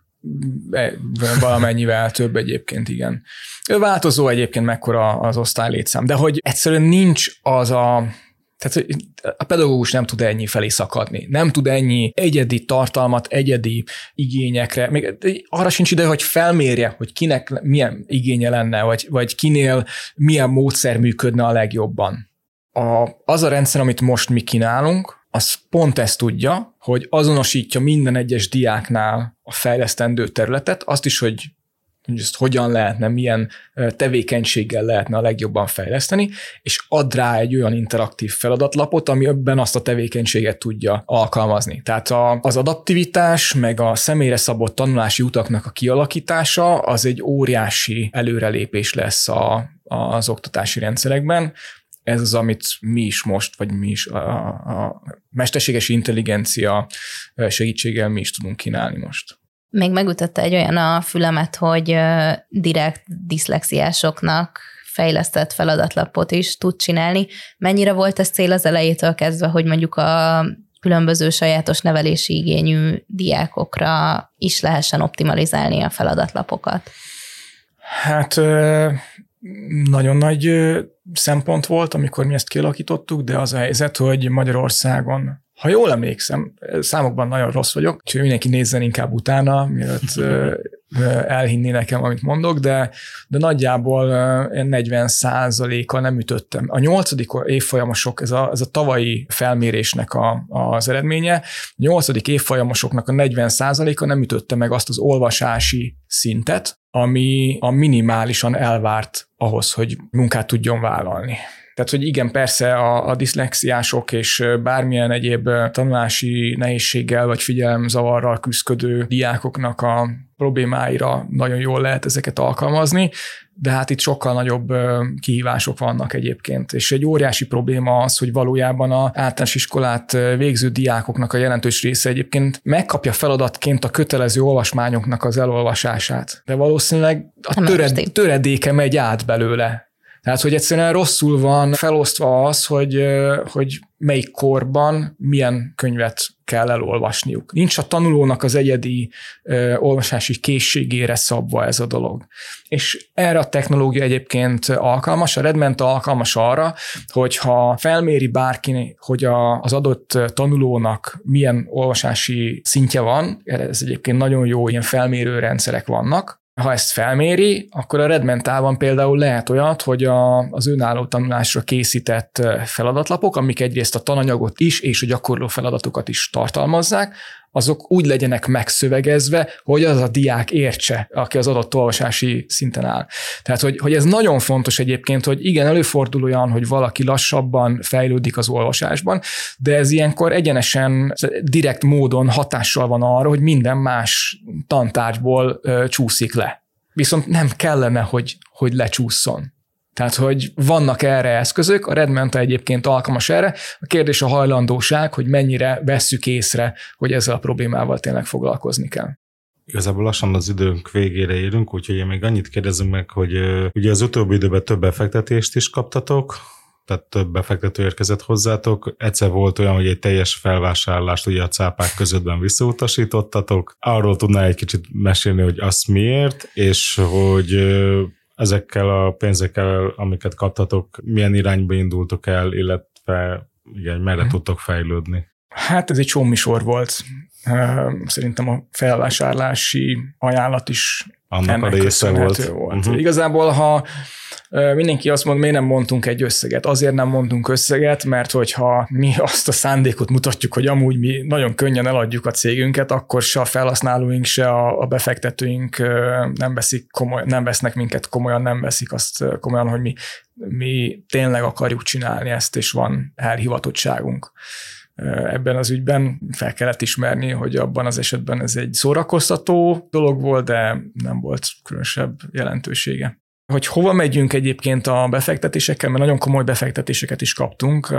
Valamennyivel több egyébként, igen. Változó egyébként mekkora az osztály létszám, de hogy egyszerűen nincs az a... Tehát a pedagógus nem tud ennyi felé szakadni, nem tud ennyi egyedi tartalmat, egyedi igényekre, még arra sincs ide, hogy felmérje, hogy kinek milyen igénye lenne, vagy, vagy kinél milyen módszer működne a legjobban. A, az a rendszer, amit most mi kínálunk, az pont ezt tudja, hogy azonosítja minden egyes diáknál a fejlesztendő területet, azt is, hogy hogy ezt hogyan lehetne, milyen tevékenységgel lehetne a legjobban fejleszteni, és ad rá egy olyan interaktív feladatlapot, ami ebben azt a tevékenységet tudja alkalmazni. Tehát a, az adaptivitás, meg a személyre szabott tanulási utaknak a kialakítása az egy óriási előrelépés lesz a, az oktatási rendszerekben. Ez az, amit mi is most, vagy mi is a, a mesterséges intelligencia segítséggel mi is tudunk kínálni most. Még megütötte egy olyan a fülemet, hogy direkt diszlexiásoknak fejlesztett feladatlapot is tud csinálni. Mennyire volt ez cél az elejétől kezdve, hogy mondjuk a különböző sajátos nevelési igényű diákokra is lehessen optimalizálni a feladatlapokat? Hát nagyon nagy szempont volt, amikor mi ezt kialakítottuk, de az a helyzet, hogy Magyarországon, ha jól emlékszem, számokban nagyon rossz vagyok, úgyhogy mindenki nézzen inkább utána, mielőtt elhinni nekem, amit mondok, de, de nagyjából negyven százaléka nem ütöttem. A nyolcadik évfolyamosok, ez a, ez a tavalyi felmérésnek a, az eredménye, a nyolcadik évfolyamosoknak a negyven százaléka nem ütötte meg azt az olvasási szintet, ami a minimálisan elvárt ahhoz, hogy munkát tudjon vállalni. Tehát, hogy igen, persze a, a diszlexiások és bármilyen egyéb tanulási nehézséggel vagy figyelemzavarral küzdködő diákoknak a problémáira nagyon jól lehet ezeket alkalmazni, de hát itt sokkal nagyobb kihívások vannak egyébként. És egy óriási probléma az, hogy valójában az általános iskolát végző diákoknak a jelentős része egyébként megkapja feladatként a kötelező olvasmányoknak az elolvasását. De valószínűleg a töred, töredéke megy át belőle. Tehát, hogy egyszerűen rosszul van felosztva az, hogy, hogy melyik korban milyen könyvet kell elolvasniuk. Nincs a tanulónak az egyedi ö, olvasási készségére szabva ez a dolog. És erre a technológia egyébként alkalmas, a Redmenta alkalmas arra, hogyha felméri bárki, hogy a, az adott tanulónak milyen olvasási szintje van, ez egyébként nagyon jó, ilyen felmérő rendszerek vannak. Ha ezt felméri, akkor a Redmentában például lehet olyat, hogy a, az önálló tanulásra készített feladatlapok, amik egyrészt a tananyagot is és a gyakorló feladatokat is tartalmazzák, azok úgy legyenek megszövegezve, hogy az a diák értse, aki az adott olvasási szinten áll. Tehát, hogy, hogy ez nagyon fontos egyébként, hogy igen, előfordul olyan, hogy valaki lassabban fejlődik az olvasásban, de ez ilyenkor egyenesen, direkt módon hatással van arra, hogy minden más tantárgyból ö, csúszik le. Viszont nem kellene, hogy, hogy lecsúszson. Tehát, hogy vannak erre eszközök, a Redmenta egyébként alkalmas erre. A kérdés a hajlandóság, hogy mennyire vesszük észre, hogy ezzel a problémával tényleg foglalkozni kell. Igazából lassan az időnk végére érünk, úgyhogy én még annyit kérdezünk meg, hogy ugye az utóbbi időben több befektetést is kaptatok, tehát több befektető érkezett hozzátok. Egyszer volt olyan, hogy egy teljes felvásárlást ugye a cápák közöttben visszautasítottatok. Arról tudnál egy kicsit mesélni, hogy azt miért, és hogy ezekkel a pénzekkel, amiket kaptatok, milyen irányba indultok el, illetve igen, merre hmm. tudtok fejlődni? Hát ez egy csommisor volt. Szerintem a felvásárlási ajánlat is annak ennek a része volt. volt. Uh-huh. Igazából, ha mindenki azt mond, miért nem mondtunk egy összeget? Azért nem mondtunk összeget, mert hogyha mi azt a szándékot mutatjuk, hogy amúgy mi nagyon könnyen eladjuk a cégünket, akkor se a felhasználóink, se a befektetőink nem veszik komoly, nem vesznek minket komolyan, nem veszik azt komolyan, hogy mi, mi tényleg akarjuk csinálni ezt, és van elhivatottságunk. Ebben az ügyben fel kellett ismerni, hogy abban az esetben ez egy szórakoztató dolog volt, de nem volt különösebb jelentősége. Hogy hova megyünk egyébként a befektetésekkel, mert nagyon komoly befektetéseket is kaptunk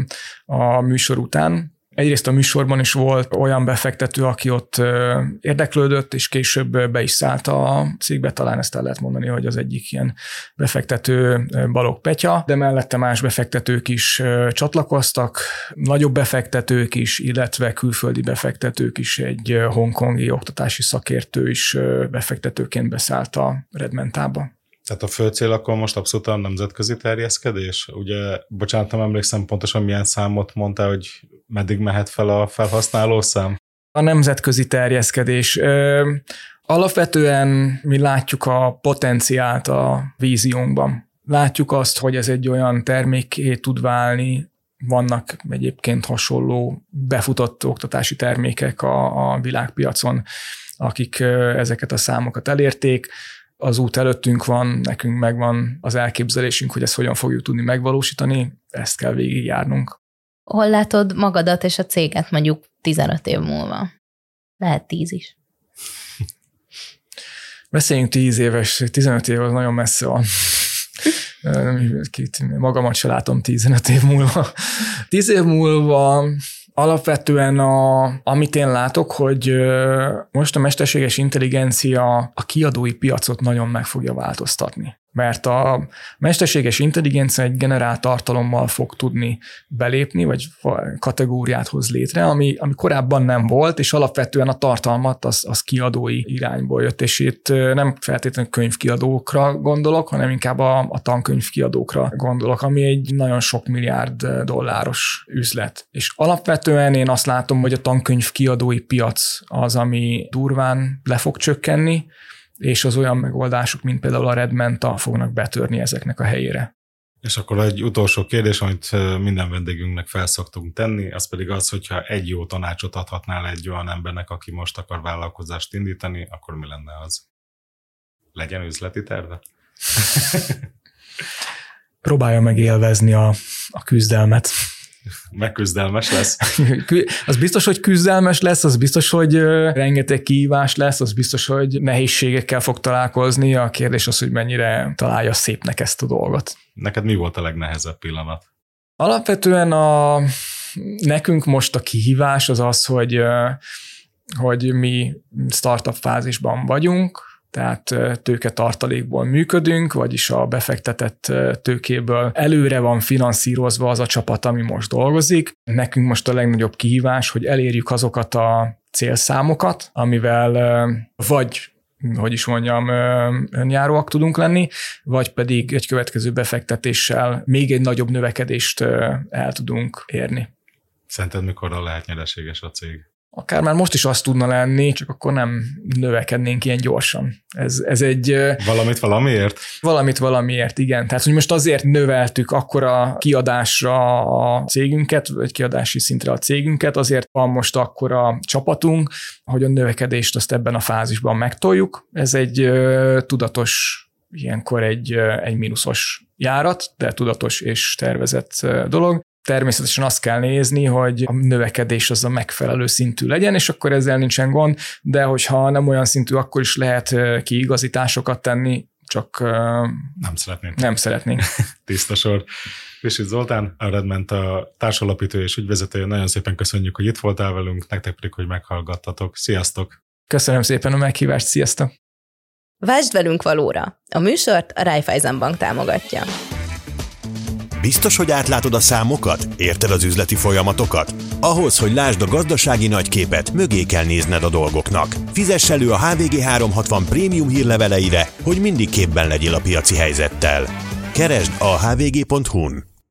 a műsor után. Egyrészt a műsorban is volt olyan befektető, aki ott érdeklődött, és később be is szállt a cégbe, talán ezt el lehet mondani, hogy az egyik ilyen befektető Balogh Petya, de mellette más befektetők is csatlakoztak, nagyobb befektetők is, illetve külföldi befektetők is, egy hongkongi oktatási szakértő is befektetőként beszállt a Redmentába. Tehát a fő cél akkor most abszolút a nemzetközi terjeszkedés? Ugye, bocsánat, nem emlékszem pontosan milyen számot mondtál, hogy meddig mehet fel a felhasználó szám? A nemzetközi terjeszkedés. Ö, alapvetően mi látjuk a potenciált a víziónkban. Látjuk azt, hogy ez egy olyan termékké tud válni, vannak egyébként hasonló befutott oktatási termékek a, a világpiacon, akik ezeket a számokat elérték. Az út előttünk van, nekünk megvan az elképzelésünk, hogy ezt hogyan fogjuk tudni megvalósítani, ezt kell végigjárnunk. Hol látod magadat és a céget mondjuk tizenöt év múlva? Lehet tíz is. Beszéljünk tíz éves, tizenöt év az nagyon messze van. Magamat se látom tizenöt év múlva. tíz év múlva alapvetően, a, amit én látok, hogy most a mesterséges intelligencia a kiadói piacot nagyon meg fogja változtatni. Mert a mesterséges intelligencia egy generált tartalommal fog tudni belépni, vagy kategóriát hoz létre, ami, ami korábban nem volt, és alapvetően a tartalmat az, az kiadói irányból jött, és itt nem feltétlenül könyvkiadókra gondolok, hanem inkább a, a tankönyvkiadókra gondolok, ami egy nagyon sok milliárd dolláros üzlet. És alapvetően én azt látom, hogy a tankönyvkiadói piac az, ami durván le fog csökkenni, és az olyan megoldások, mint például a Redmenta fognak betörni ezeknek a helyére. És akkor egy utolsó kérdés, amit minden vendégünknek felszoktunk tenni, az pedig az, hogyha egy jó tanácsot adhatnál egy olyan embernek, aki most akar vállalkozást indítani, akkor mi lenne az? Legyen üzleti terve? próbálja meg élvezni a, a küzdelmet. Megküzdelmes lesz. Az biztos, hogy küzdelmes lesz, az biztos, hogy rengeteg kihívás lesz, az biztos, hogy nehézségekkel fog találkozni. A kérdés az, hogy mennyire találja szépnek ezt a dolgot. Neked mi volt a legnehezebb pillanat? Alapvetően a, nekünk most a kihívás az az, hogy, hogy mi startup fázisban vagyunk, tehát tőketartalékból működünk, vagyis a befektetett tőkéből előre van finanszírozva az a csapat, ami most dolgozik. Nekünk most a legnagyobb kihívás, hogy elérjük azokat a célszámokat, amivel vagy, hogy is mondjam, önjáróak tudunk lenni, vagy pedig egy következő befektetéssel még egy nagyobb növekedést el tudunk érni. Szerinted mikorra lehet nyereséges a cég? Akár már most is azt tudna lenni, csak akkor nem növekednénk ilyen gyorsan. Ez, ez egy... Valamit valamiért? Valamit valamiért, igen. Tehát, hogy most azért növeltük akkora kiadásra a cégünket, vagy kiadási szintre a cégünket, azért van most akkora csapatunk, hogy a növekedést azt ebben a fázisban megtoljuk. Ez egy uh, tudatos, ilyenkor egy, uh, egy mínuszos járat, de tudatos és tervezett uh, dolog. Természetesen azt kell nézni, hogy a növekedés az a megfelelő szintű legyen, és akkor ezzel nincsen gond, de hogyha nem olyan szintű, akkor is lehet kiigazításokat tenni, csak nem szeretnénk. Nem szeretnénk. Tiszta sor. Vissit Zoltán, a Redment a társalapító és ügyvezetője, nagyon szépen köszönjük, hogy itt voltál velünk, nektek pedig, hogy meghallgattatok. Sziasztok! Köszönöm szépen a meghívást, sziasztok! Váltsd velünk valóra! A műsort a Raiffeisen Bank támogatja. Biztos, hogy átlátod a számokat? Érted az üzleti folyamatokat? Ahhoz, hogy lásd a gazdasági nagyképet, mögé kell nézned a dolgoknak. Fizess elő a há vé gé háromszázhatvan prémium hírleveleire, hogy mindig képben legyél a piaci helyzettel. Keresd a hvg pont hu-n.